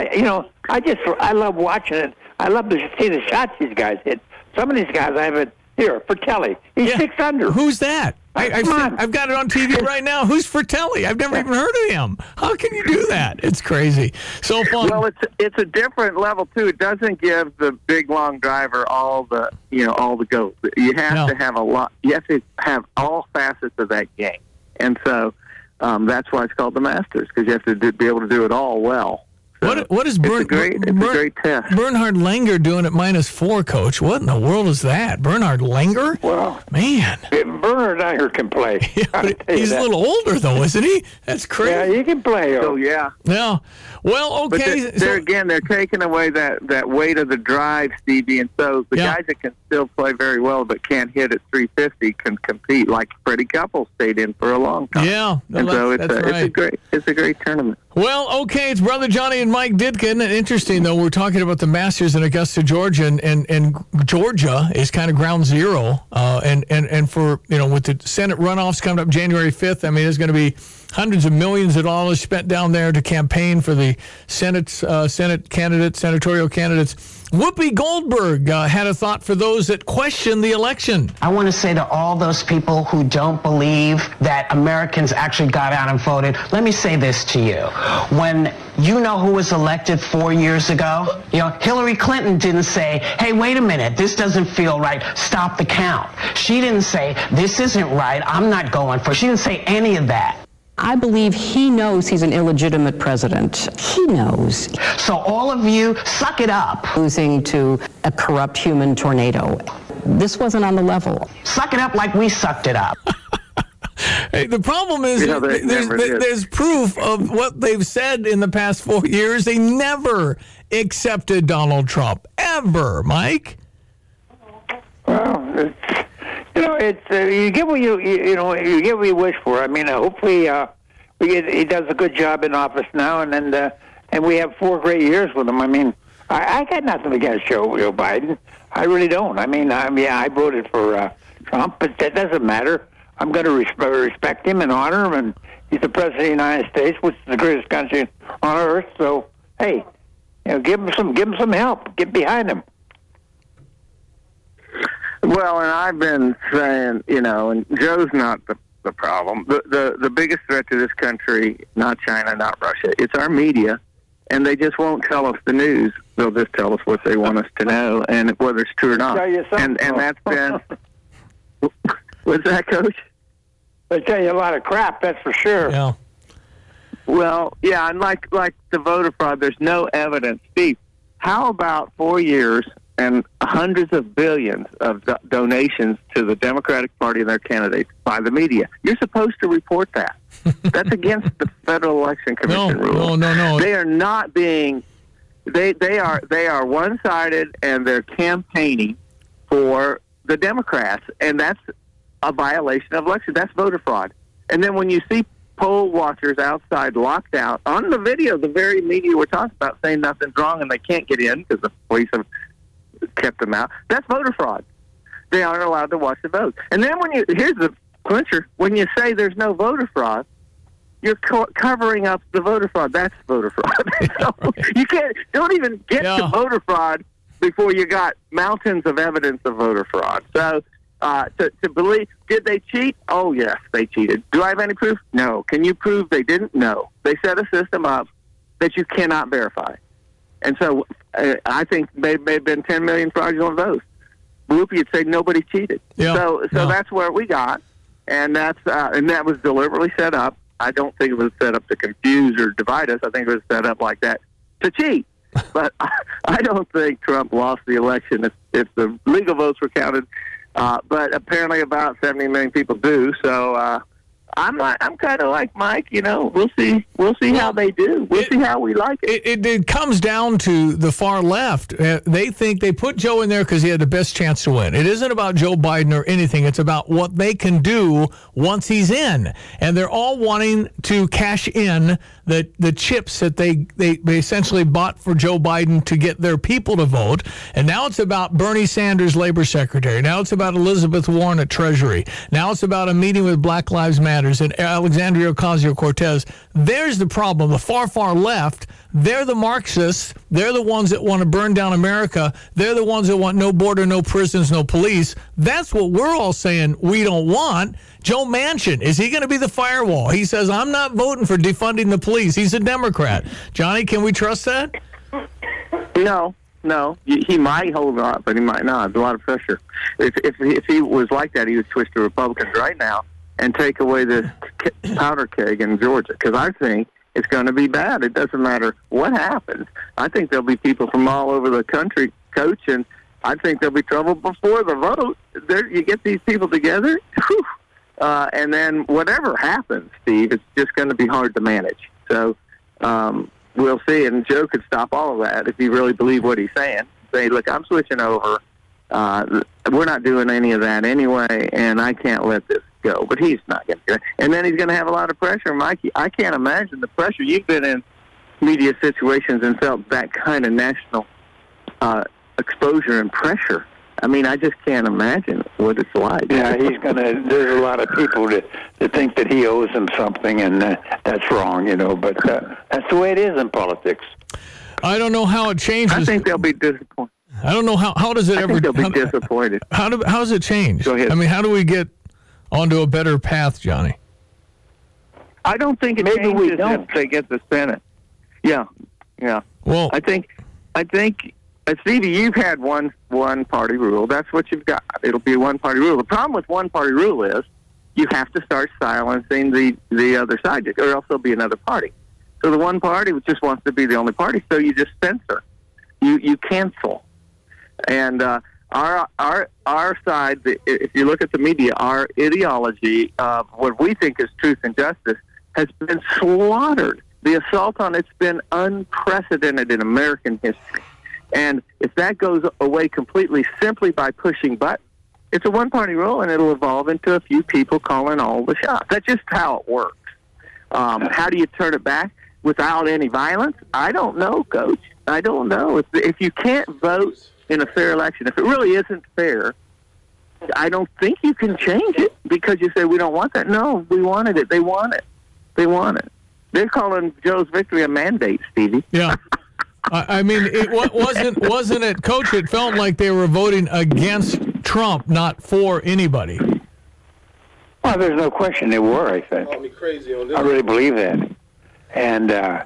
Speaker 15: I love watching it. I love to see the shots these guys hit. Some of these guys I haven't. Here, Fratelli. He's 6 under.
Speaker 12: Who's that? I've got it on TV right now. Who's Fratelli? I've never even heard of him. How can you do that? It's crazy. So fun.
Speaker 14: Well, it's a different level too. It doesn't give the big long driver all the go. You have to have a lot. You have to have all facets of that game, and so that's why it's called the Masters, because you have to be able to do it all well. So
Speaker 12: what is
Speaker 14: it's a great test.
Speaker 12: Bernhard Langer doing at -4, Coach? What in the world is that? Bernhard Langer?
Speaker 15: Well,
Speaker 12: man.
Speaker 15: Bernhard Langer can play.
Speaker 12: He's a little older, though, isn't he? That's crazy.
Speaker 15: Yeah, he can play.
Speaker 14: Oh, yeah.
Speaker 12: Yeah. Well, okay.
Speaker 14: But they're taking away that weight of the drive, Stevie, and so the guys that can still play very well but can't hit at 350 can compete, like Freddie Couples stayed in for a long time.
Speaker 12: Yeah.
Speaker 14: And so it's a great tournament.
Speaker 12: Well, okay, it's Brother Johnny and Mike Ditka. Isn't it interesting, though? We're talking about the Masters in Augusta, Georgia, and Georgia is kind of ground zero. And for, with the Senate runoffs coming up January 5th, I mean, there's going to be hundreds of millions of dollars spent down there to campaign for the senatorial candidates. Whoopi Goldberg had a thought for those that question the election.
Speaker 16: I want to say to all those people who don't believe that Americans actually got out and voted, let me say this to you. When you know who was elected 4 years ago, Hillary Clinton didn't say, hey, wait a minute, this doesn't feel right, stop the count. She didn't say, this isn't right, I'm not going for it. She didn't say any of that.
Speaker 17: I believe he knows he's an illegitimate president. He knows.
Speaker 16: So all of you, suck it up.
Speaker 17: Losing to a corrupt human tornado. This wasn't on the level.
Speaker 16: Suck it up like we sucked it up.
Speaker 12: Hey, the problem is there's proof of what they've said in the past 4 years. They never accepted Donald Trump, ever, Mike.
Speaker 15: Well, you get what you get what you wish for. I mean, hopefully he does a good job in office now, and we have 4 great years with him. I mean, I got nothing against Joe Biden. I really don't. I mean, I voted for Trump, but that doesn't matter. I'm going to respect him and honor him, and he's the president of the United States, which is the greatest country on earth. So, hey, give him some help. Get behind him.
Speaker 14: Well, and I've been saying, and Joe's not the problem. The biggest threat to this country, not China, not Russia, it's our media, and they just won't tell us the news. They'll just tell us what they want us to know, and whether it's true or not. And that's been... What's that, Coach?
Speaker 15: They tell you a lot of crap, that's for sure.
Speaker 12: Yeah.
Speaker 14: Well, yeah, and like the voter fraud, there's no evidence. Steve, how about 4 years and hundreds of billions of donations to the Democratic Party and their candidates by the media? You're supposed to report that. That's against the Federal Election Commission rules.
Speaker 12: No.
Speaker 14: They are not being. They are one-sided, and they're campaigning for the Democrats, and that's a violation of election. That's voter fraud. And then when you see poll watchers outside locked out on the video, the very media we're talking about saying nothing's wrong and they can't get in because the police have kept them out, that's voter fraud. They aren't allowed to watch the vote. And then here's the clincher, when you say there's no voter fraud, you're covering up the voter fraud. That's voter fraud. So you don't even get to voter fraud before you got mountains of evidence of voter fraud. So to believe, did they cheat? Oh, yes, they cheated. Do I have any proof? No. Can you prove they didn't? No. They set a system up that you cannot verify. And so I think there may have been 10 million fraudulent votes. Whoopi would say nobody cheated.
Speaker 12: Yeah.
Speaker 14: So that's where we got, and that was deliberately set up. I don't think it was set up to confuse or divide us. I think it was set up like that to cheat. But I don't think Trump lost the election if the legal votes were counted. But apparently about 70 million people do. So I'm kind of like Mike. We'll see how they do. We'll see how we like it.
Speaker 12: It comes down to the far left. They think they put Joe in there because he had the best chance to win. It isn't about Joe Biden or anything. It's about what they can do once he's in. And they're all wanting to cash in the chips that they essentially bought for Joe Biden to get their people to vote. And now it's about Bernie Sanders, Labor Secretary. Now it's about Elizabeth Warren at Treasury. Now it's about a meeting with Black Lives Matter and Alexandria Ocasio-Cortez. There's the problem. The far, far left, they're the Marxists. They're the ones that want to burn down America. They're the ones that want no border, no prisons, no police. That's what we're all saying we don't want. Joe Manchin, is he going to be the firewall? He says, I'm not voting for defunding the police. He's a Democrat. Johnny, can we trust that?
Speaker 14: No. He might hold on, but he might not. There's a lot of pressure. If he was like that, he would switch to Republicans right now and take away this powder keg in Georgia, because I think it's going to be bad. It doesn't matter what happens. I think there'll be people from all over the country, Coach, and I think there'll be trouble before the vote. You get these people together, and then whatever happens, Steve, it's just going to be hard to manage. So we'll see, and Joe could stop all of that if he really believed what he's saying. Say, look, I'm switching over. We're not doing any of that anyway, and I can't let this go. But he's not going to do it. And then he's going to have a lot of pressure. Mikey, I can't imagine the pressure. You've been in media situations and felt that kind of national exposure and pressure. I mean, I just can't imagine what it's like.
Speaker 15: Yeah, there's a lot of people that think that he owes them something, and that's wrong, but that's the way it is in politics.
Speaker 12: I don't know how it changes.
Speaker 14: I think they'll be disappointed.
Speaker 12: I don't know how does it ever.
Speaker 14: They'll be disappointed.
Speaker 12: How does it change?
Speaker 14: Go ahead.
Speaker 12: I mean, how do we get onto a better path, Johnny?
Speaker 14: I don't think it
Speaker 15: Maybe
Speaker 14: changes
Speaker 15: we don't.
Speaker 14: if they get the Senate. Yeah.
Speaker 12: Well,
Speaker 14: I think, Stevie, you've had one party rule. That's what you've got. It'll be a one party rule. The problem with one party rule is you have to start silencing the other side, or else there'll be another party. So the one party just wants to be the only party, so you just censor, you cancel, and our side. If you look at the media, our ideology of what we think is truth and justice has been slaughtered. The assault on it's been unprecedented in American history. And if that goes away completely simply by pushing buttons, it's a one-party rule, and it'll evolve into a few people calling all the shots. That's just how it works. How do you turn it back without any violence? I don't know, Coach. I don't know. If you can't vote in a fair election, if it really isn't fair, I don't think you can change it because you say we don't want that. No, we wanted it. They want it. They want it. They're calling Joe's victory a mandate, Stevie.
Speaker 12: Yeah. I mean, wasn't it, Coach? It felt like they were voting against Trump, not for anybody.
Speaker 15: Well, there's no question they were, I think. I really believe that. And,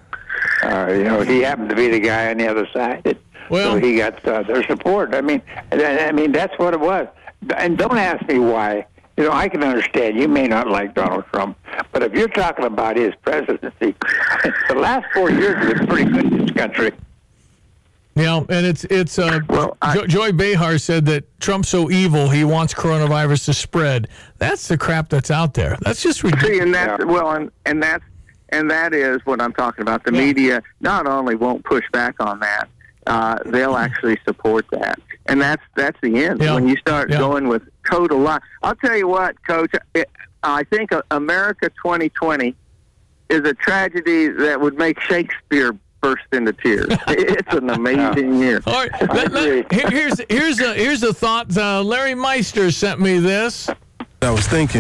Speaker 15: he happened to be the guy on the other side. So he got their support. I mean, that's what it was. And don't ask me why. I can understand. You may not like Donald Trump, but if you're talking about his presidency, the last 4 years have been pretty good in this country.
Speaker 12: Yeah, and Joy Behar said that Trump's so evil he wants coronavirus to spread. That's the crap that's out there. That's just ridiculous.
Speaker 14: See, and that's and that is what I'm talking about. The media not only won't push back on that, they'll actually support that, and that's the end.
Speaker 12: Yeah.
Speaker 14: When you start going with total lie. I'll tell you what, Coach. I think America 2020 is a tragedy that would make Shakespeare burst into tears. It's an amazing year.
Speaker 12: All right, here's a thought. Larry Meister sent me this.
Speaker 18: I was thinking,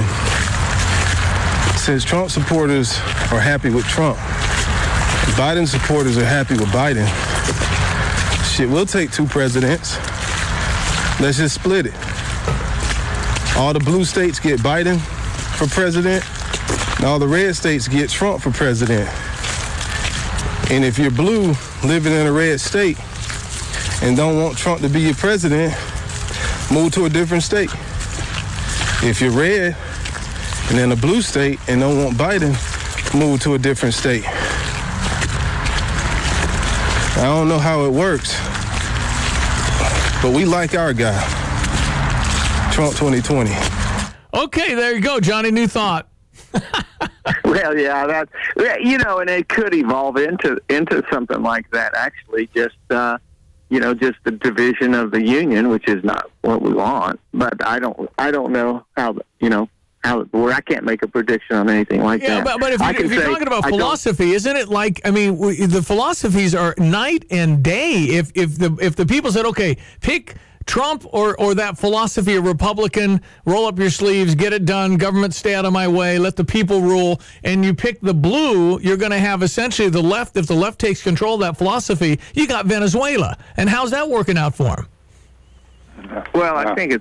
Speaker 18: since Trump supporters are happy with Trump, Biden supporters are happy with Biden. Shit, we'll take two presidents. Let's just split it. All the blue states get Biden for president, and all the red states get Trump for president. And if you're blue, living in a red state, and don't want Trump to be your president, move to a different state. If you're red, and in a blue state, and don't want Biden, move to a different state. I don't know how it works, but we like our guy, Trump 2020.
Speaker 12: Okay, there you go, Johnny. New thought.
Speaker 14: Well, yeah, that's and it could evolve into something like that. Actually, just just the division of the union, which is not what we want. But I don't know how I can't make a prediction on anything like that.
Speaker 12: But if you're talking about philosophy, isn't it like, the philosophies are night and day. If the people said, okay, pick Trump or that philosophy of Republican, roll up your sleeves, get it done, government stay out of my way, let the people rule, and you pick the blue, you're going to have essentially the left. If the left takes control of that philosophy, you got Venezuela. And how's that working out for him?
Speaker 14: Well, I think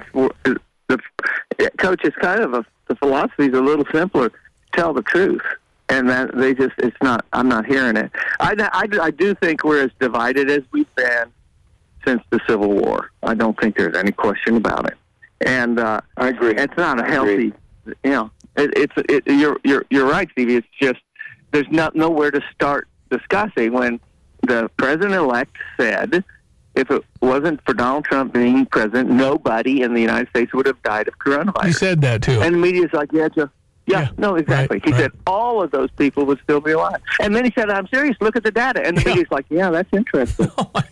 Speaker 14: Coach, it's kind of the philosophy is a little simpler. Tell the truth. And that it's not, I'm not hearing it. I do think we're as divided as we've been since the Civil War. I don't think there's any question about it. And I agree. It's not a healthy, you're right, Stevie. It's just there's nowhere to start discussing when the president-elect said if it wasn't for Donald Trump being president, nobody in the United States would have died of coronavirus.
Speaker 12: He said that too.
Speaker 14: And the media's like, no, exactly.
Speaker 12: Right,
Speaker 14: he said all of those people would still be alive. And then he said, I'm serious, look at the data. And the media's like, yeah, that's interesting.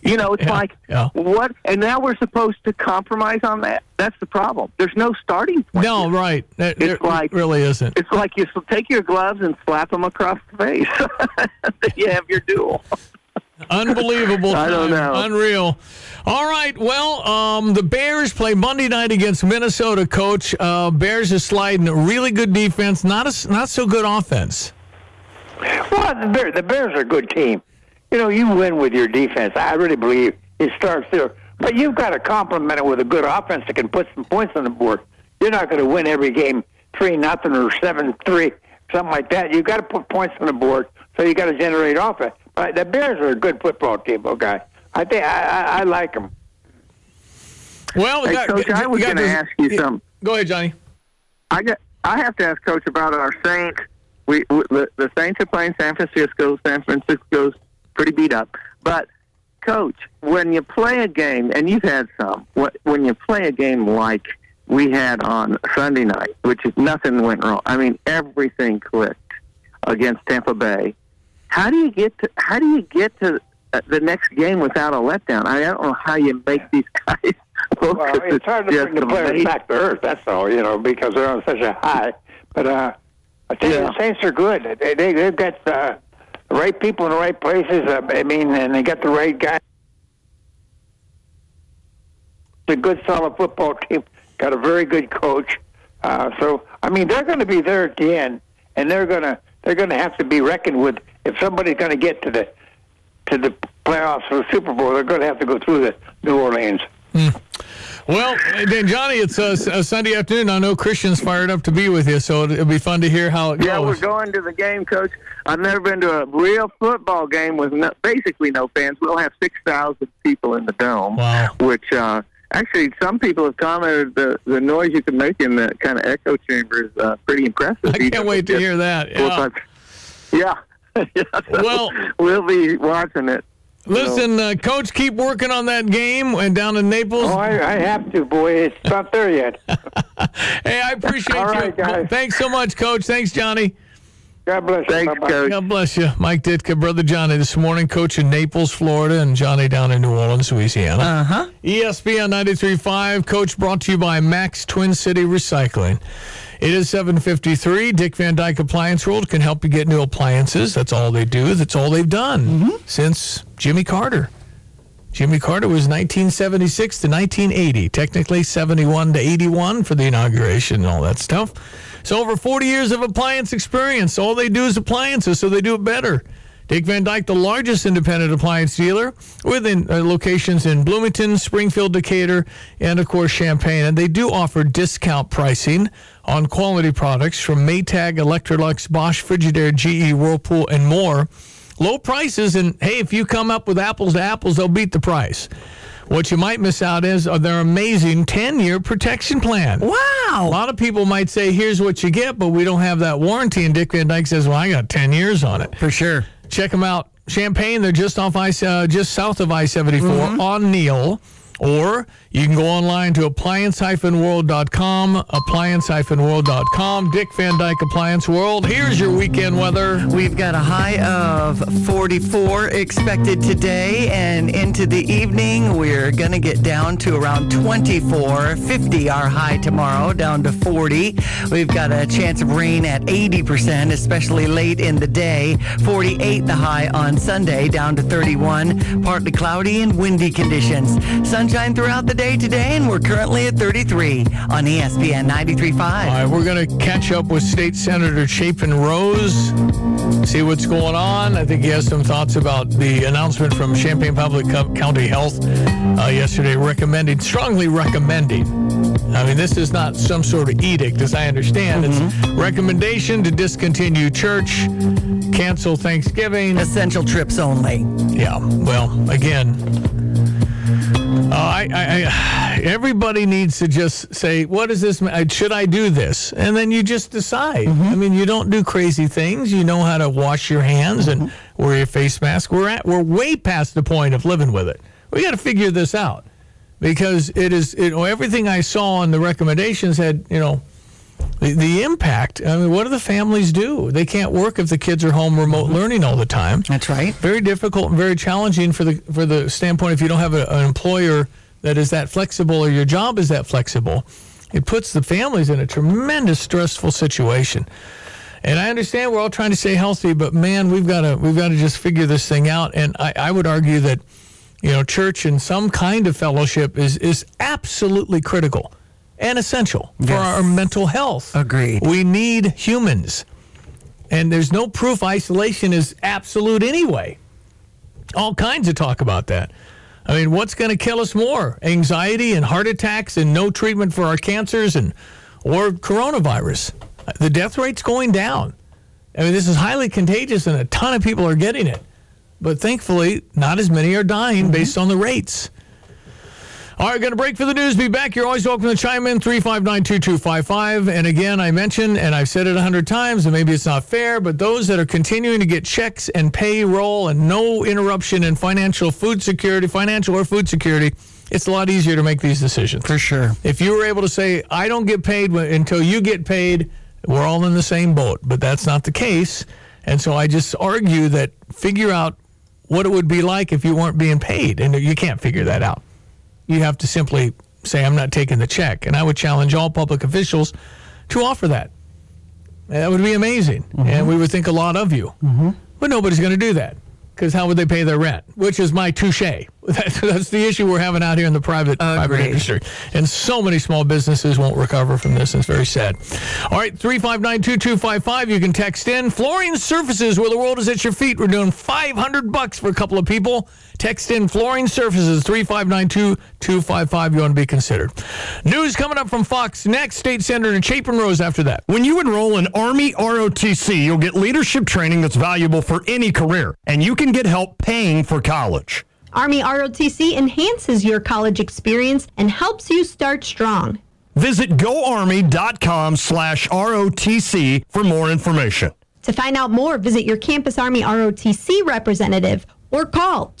Speaker 14: What? And now we're supposed to compromise on that? That's the problem. There's no starting point.
Speaker 12: No, right. It really isn't.
Speaker 14: It's like you take your gloves and slap them across the face. You have your duel.
Speaker 12: Unbelievable.
Speaker 14: I don't know.
Speaker 12: Unreal. All right. Well, the Bears play Monday night against Minnesota, Coach. Bears is sliding a really good defense, not so good offense.
Speaker 15: Well, the Bears are a good team. You win with your defense. I really believe it starts there. But you've got to complement it with a good offense that can put some points on the board. You're not going to win every game 3-0 or 7-3, something like that. You've got to put points on the board, so you got to generate offense. But the Bears are a good football team, okay? I think I like them.
Speaker 12: Well,
Speaker 14: Coach, I was going to ask you something.
Speaker 12: Go ahead, Johnny.
Speaker 14: I have to ask Coach about our Saints. The Saints are playing San Francisco. San Francisco's pretty beat up. But, Coach, when you play a game, and you've had some, when you play a game like we had on Sunday night, which is nothing went wrong. I mean, everything clicked against Tampa Bay. How do you get to the next game without a letdown? I don't know how you make these guys look.
Speaker 15: Well, it's hard to bring the players back to earth. That's all, because they're on such a high. But I tell you, the Saints are good. They've got the right people in the right places. And they got the right guys. It's a good, solid football team. Got a very good coach. They're going to be there at the end, and they're going to have to be reckoned with. If somebody's going to get to the playoffs or the Super Bowl, they're going to have to go through the New Orleans.
Speaker 12: Well, then, Johnny, it's a Sunday afternoon. I know Christian's fired up to be with you, so it'll be fun to hear how it goes.
Speaker 14: Yeah, we're going to the game, Coach. I've never been to a real football game with basically no fans. We'll have 6,000 people in the Dome, which actually some people have commented the noise you can make in the kind of echo chamber is pretty impressive.
Speaker 12: I can't wait to hear that.
Speaker 14: Yeah.
Speaker 12: Well,
Speaker 14: we'll be watching it.
Speaker 12: Listen, Coach, keep working on that game and down in Naples.
Speaker 15: Oh, I have to, boy. It's not there yet.
Speaker 12: Hey, I appreciate
Speaker 15: All
Speaker 12: you.
Speaker 15: right, guys.
Speaker 12: Thanks so much, Coach. Thanks, Johnny.
Speaker 15: God bless you.
Speaker 14: Thanks, Coach.
Speaker 12: God bless you. Mike Ditka, Brother Johnny this morning, coach in Naples, Florida, and Johnny down in New Orleans, Louisiana. ESPN 93.5, Coach, brought to you by Max Twin City Recycling. It is 7:53. Dick Van Dyke Appliance World can help you get new appliances. That's all they do. That's all they've done since Jimmy Carter. Jimmy Carter was 1976 to 1980, technically 71 to 81 for the inauguration and all that stuff. So over 40 years of appliance experience. All they do is appliances, so they do it better. Dick Van Dyke, the largest independent appliance dealer, with locations in Bloomington, Springfield, Decatur, and, of course, Champaign. And they do offer discount pricing on quality products from Maytag, Electrolux, Bosch, Frigidaire, GE, Whirlpool, and more. Low prices, and, hey, if you come up with apples to apples, they'll beat the price. What you might miss out is their amazing 10-year protection plan.
Speaker 13: Wow.
Speaker 12: A lot of people might say, here's what you get, but we don't have that warranty. And Dick Van Dyke says, well, I got 10 years on it.
Speaker 13: For sure.
Speaker 12: Check them out. Champaign, they're just south of I-74 on Neal. Or You can go online to appliance-world.com, appliance-world.com. Dick Van Dyke Appliance World. Here's your weekend weather.
Speaker 13: We've got a high of 44 expected today, and into the evening, we're going to get down to around 24. 50 our high tomorrow, down to 40. We've got a chance of rain at 80%, especially late in the day. 48 the high on Sunday, down to 31. Partly cloudy and windy conditions. Sunshine throughout the day today, and we're currently at 33 on ESPN 93.5.
Speaker 12: All right, we're going to catch up with State Senator Chapin Rose, see what's going on. I think he has some thoughts about the announcement from Champaign Public County Health yesterday, strongly recommending. I mean, this is not some sort of edict, as I understand. It's recommendation to discontinue church, cancel Thanksgiving.
Speaker 13: Essential trips only.
Speaker 12: Yeah, well, again... everybody needs to just say, what does this mean? Should I do this? And then you just decide. I mean, you don't do crazy things. You know how to wash your hands and wear your face mask. We're way past the point of living with it. We got to figure this out because it is, everything I saw in the recommendations had, the impact. I mean, what do the families do? They can't work if the kids are home remote learning all the time.
Speaker 13: That's right.
Speaker 12: Very difficult and very challenging for the standpoint if you don't have an employer that is that flexible or your job is that flexible. It puts the families in a tremendous stressful situation. And I understand we're all trying to stay healthy, but man, we've got to just figure this thing out. And I would argue that church and some kind of fellowship is absolutely critical and essential for our mental health.
Speaker 13: Agreed.
Speaker 12: We need humans. And there's no proof isolation is absolute anyway. All kinds of talk about that. I mean, what's going to kill us more? Anxiety and heart attacks and no treatment for our cancers or coronavirus. The death rate's going down. I mean, this is highly contagious and a ton of people are getting it. But thankfully, not as many are dying based on the rates. All right, going to break for the news. Be back. You're always welcome to chime in, 359-2255. And again, I mentioned, and I've said it 100 times, and maybe it's not fair, but those that are continuing to get checks and payroll and no interruption in financial or food security, it's a lot easier to make these decisions.
Speaker 13: For sure.
Speaker 12: If you were able to say, I don't get paid until you get paid, we're all in the same boat. But that's not the case. And so I just argue that figure out what it would be like if you weren't being paid. And you can't figure that out. You have to simply say, I'm not taking the check. And I would challenge all public officials to offer that. That would be amazing. And we would think a lot of you. But nobody's going to do that. Because how would they pay their rent? Which is my touche. That's the issue we're having out here in the private industry. And so many small businesses won't recover from this. It's very sad. All right, 359-2255. You can text in. Flooring Surfaces, where the world is at your feet. We're doing $500 for a couple of people. Text in Flooring Surfaces, 359-2255. You want to be considered. News coming up from Fox next. State Senator Chapin Rose after that.
Speaker 1: When you enroll in Army ROTC, you'll get leadership training that's valuable for any career, and you can get help paying for college.
Speaker 19: Army ROTC enhances your college experience and helps you start strong.
Speaker 1: Visit goarmy.com/ROTC for more information.
Speaker 19: To find out more, visit your campus Army ROTC representative or call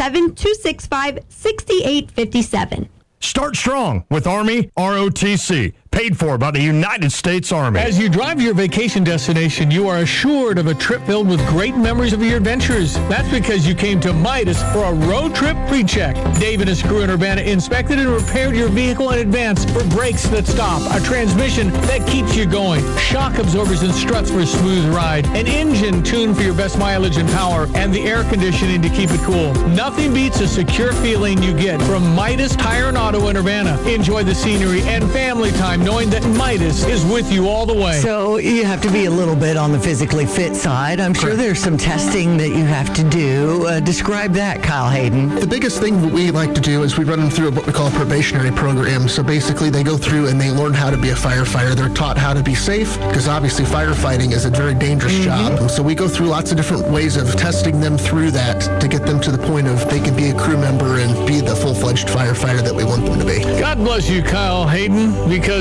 Speaker 19: 217-265-6857.
Speaker 1: Start strong with Army ROTC, paid for by the United States Army.
Speaker 12: As you drive to your vacation destination, you are assured of a trip filled with great memories of your adventures. That's because you came to Midas for a road trip pre-check. Dave and his crew in Urbana inspected and repaired your vehicle in advance for brakes that stop, a transmission that keeps you going, shock absorbers and struts for a smooth ride, an engine tuned for your best mileage and power, and the air conditioning to keep it cool. Nothing beats a secure feeling you get from Midas Tire and Auto in Urbana. Enjoy the scenery and family time knowing that Midas is with you all the way.
Speaker 13: So you have to be a little bit on the physically fit side. I'm sure there's some testing that you have to do. Describe that, Kyle Hayden.
Speaker 20: The biggest thing we like to do is we run them through what we call a probationary program. So basically they go through and they learn how to be a firefighter. They're taught how to be safe because obviously firefighting is a very dangerous job. So we go through lots of different ways of testing them through that to get them to the point of they can be a crew member and be the full-fledged firefighter that we want them to be.
Speaker 12: God bless you, Kyle Hayden, because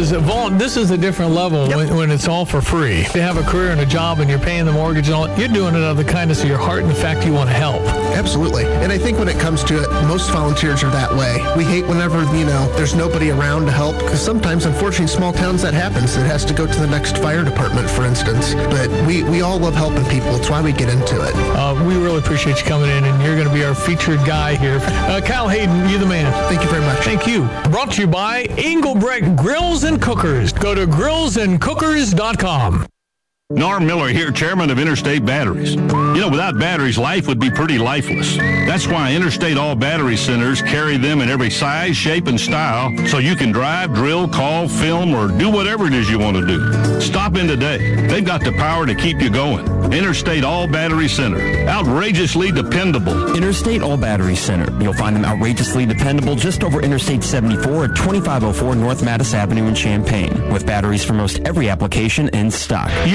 Speaker 12: is a different level when it's all for free. To have a career and a job and you're paying the mortgage and all, you're doing it out of the kindness of your heart and the fact you want to help.
Speaker 20: Absolutely. And I think when it comes to it, most volunteers are that way. We hate whenever, there's nobody around to help, because sometimes, unfortunately, in small towns that happens. It has to go to the next fire department, for instance. But we all love helping people. It's why we get into it.
Speaker 12: We really appreciate you coming in, and you're going to be our featured guy here. Kyle Hayden, you're the man.
Speaker 20: Thank you very much.
Speaker 12: Thank you. Brought to you by Engelbrecht Grills and Cookers. Go to grillsandcookers.com.
Speaker 21: Norm Miller here, chairman of Interstate Batteries. Without batteries, life would be pretty lifeless. That's why Interstate All Battery Centers carry them in every size, shape, and style, so you can drive, drill, call, film, or do whatever it is you want to do. Stop in today. They've got the power to keep you going. Interstate All Battery Center. Outrageously dependable.
Speaker 22: Interstate All Battery Center. You'll find them outrageously dependable just over Interstate 74 at 2504 North Mattis Avenue in Champaign, with batteries for most every application in stock.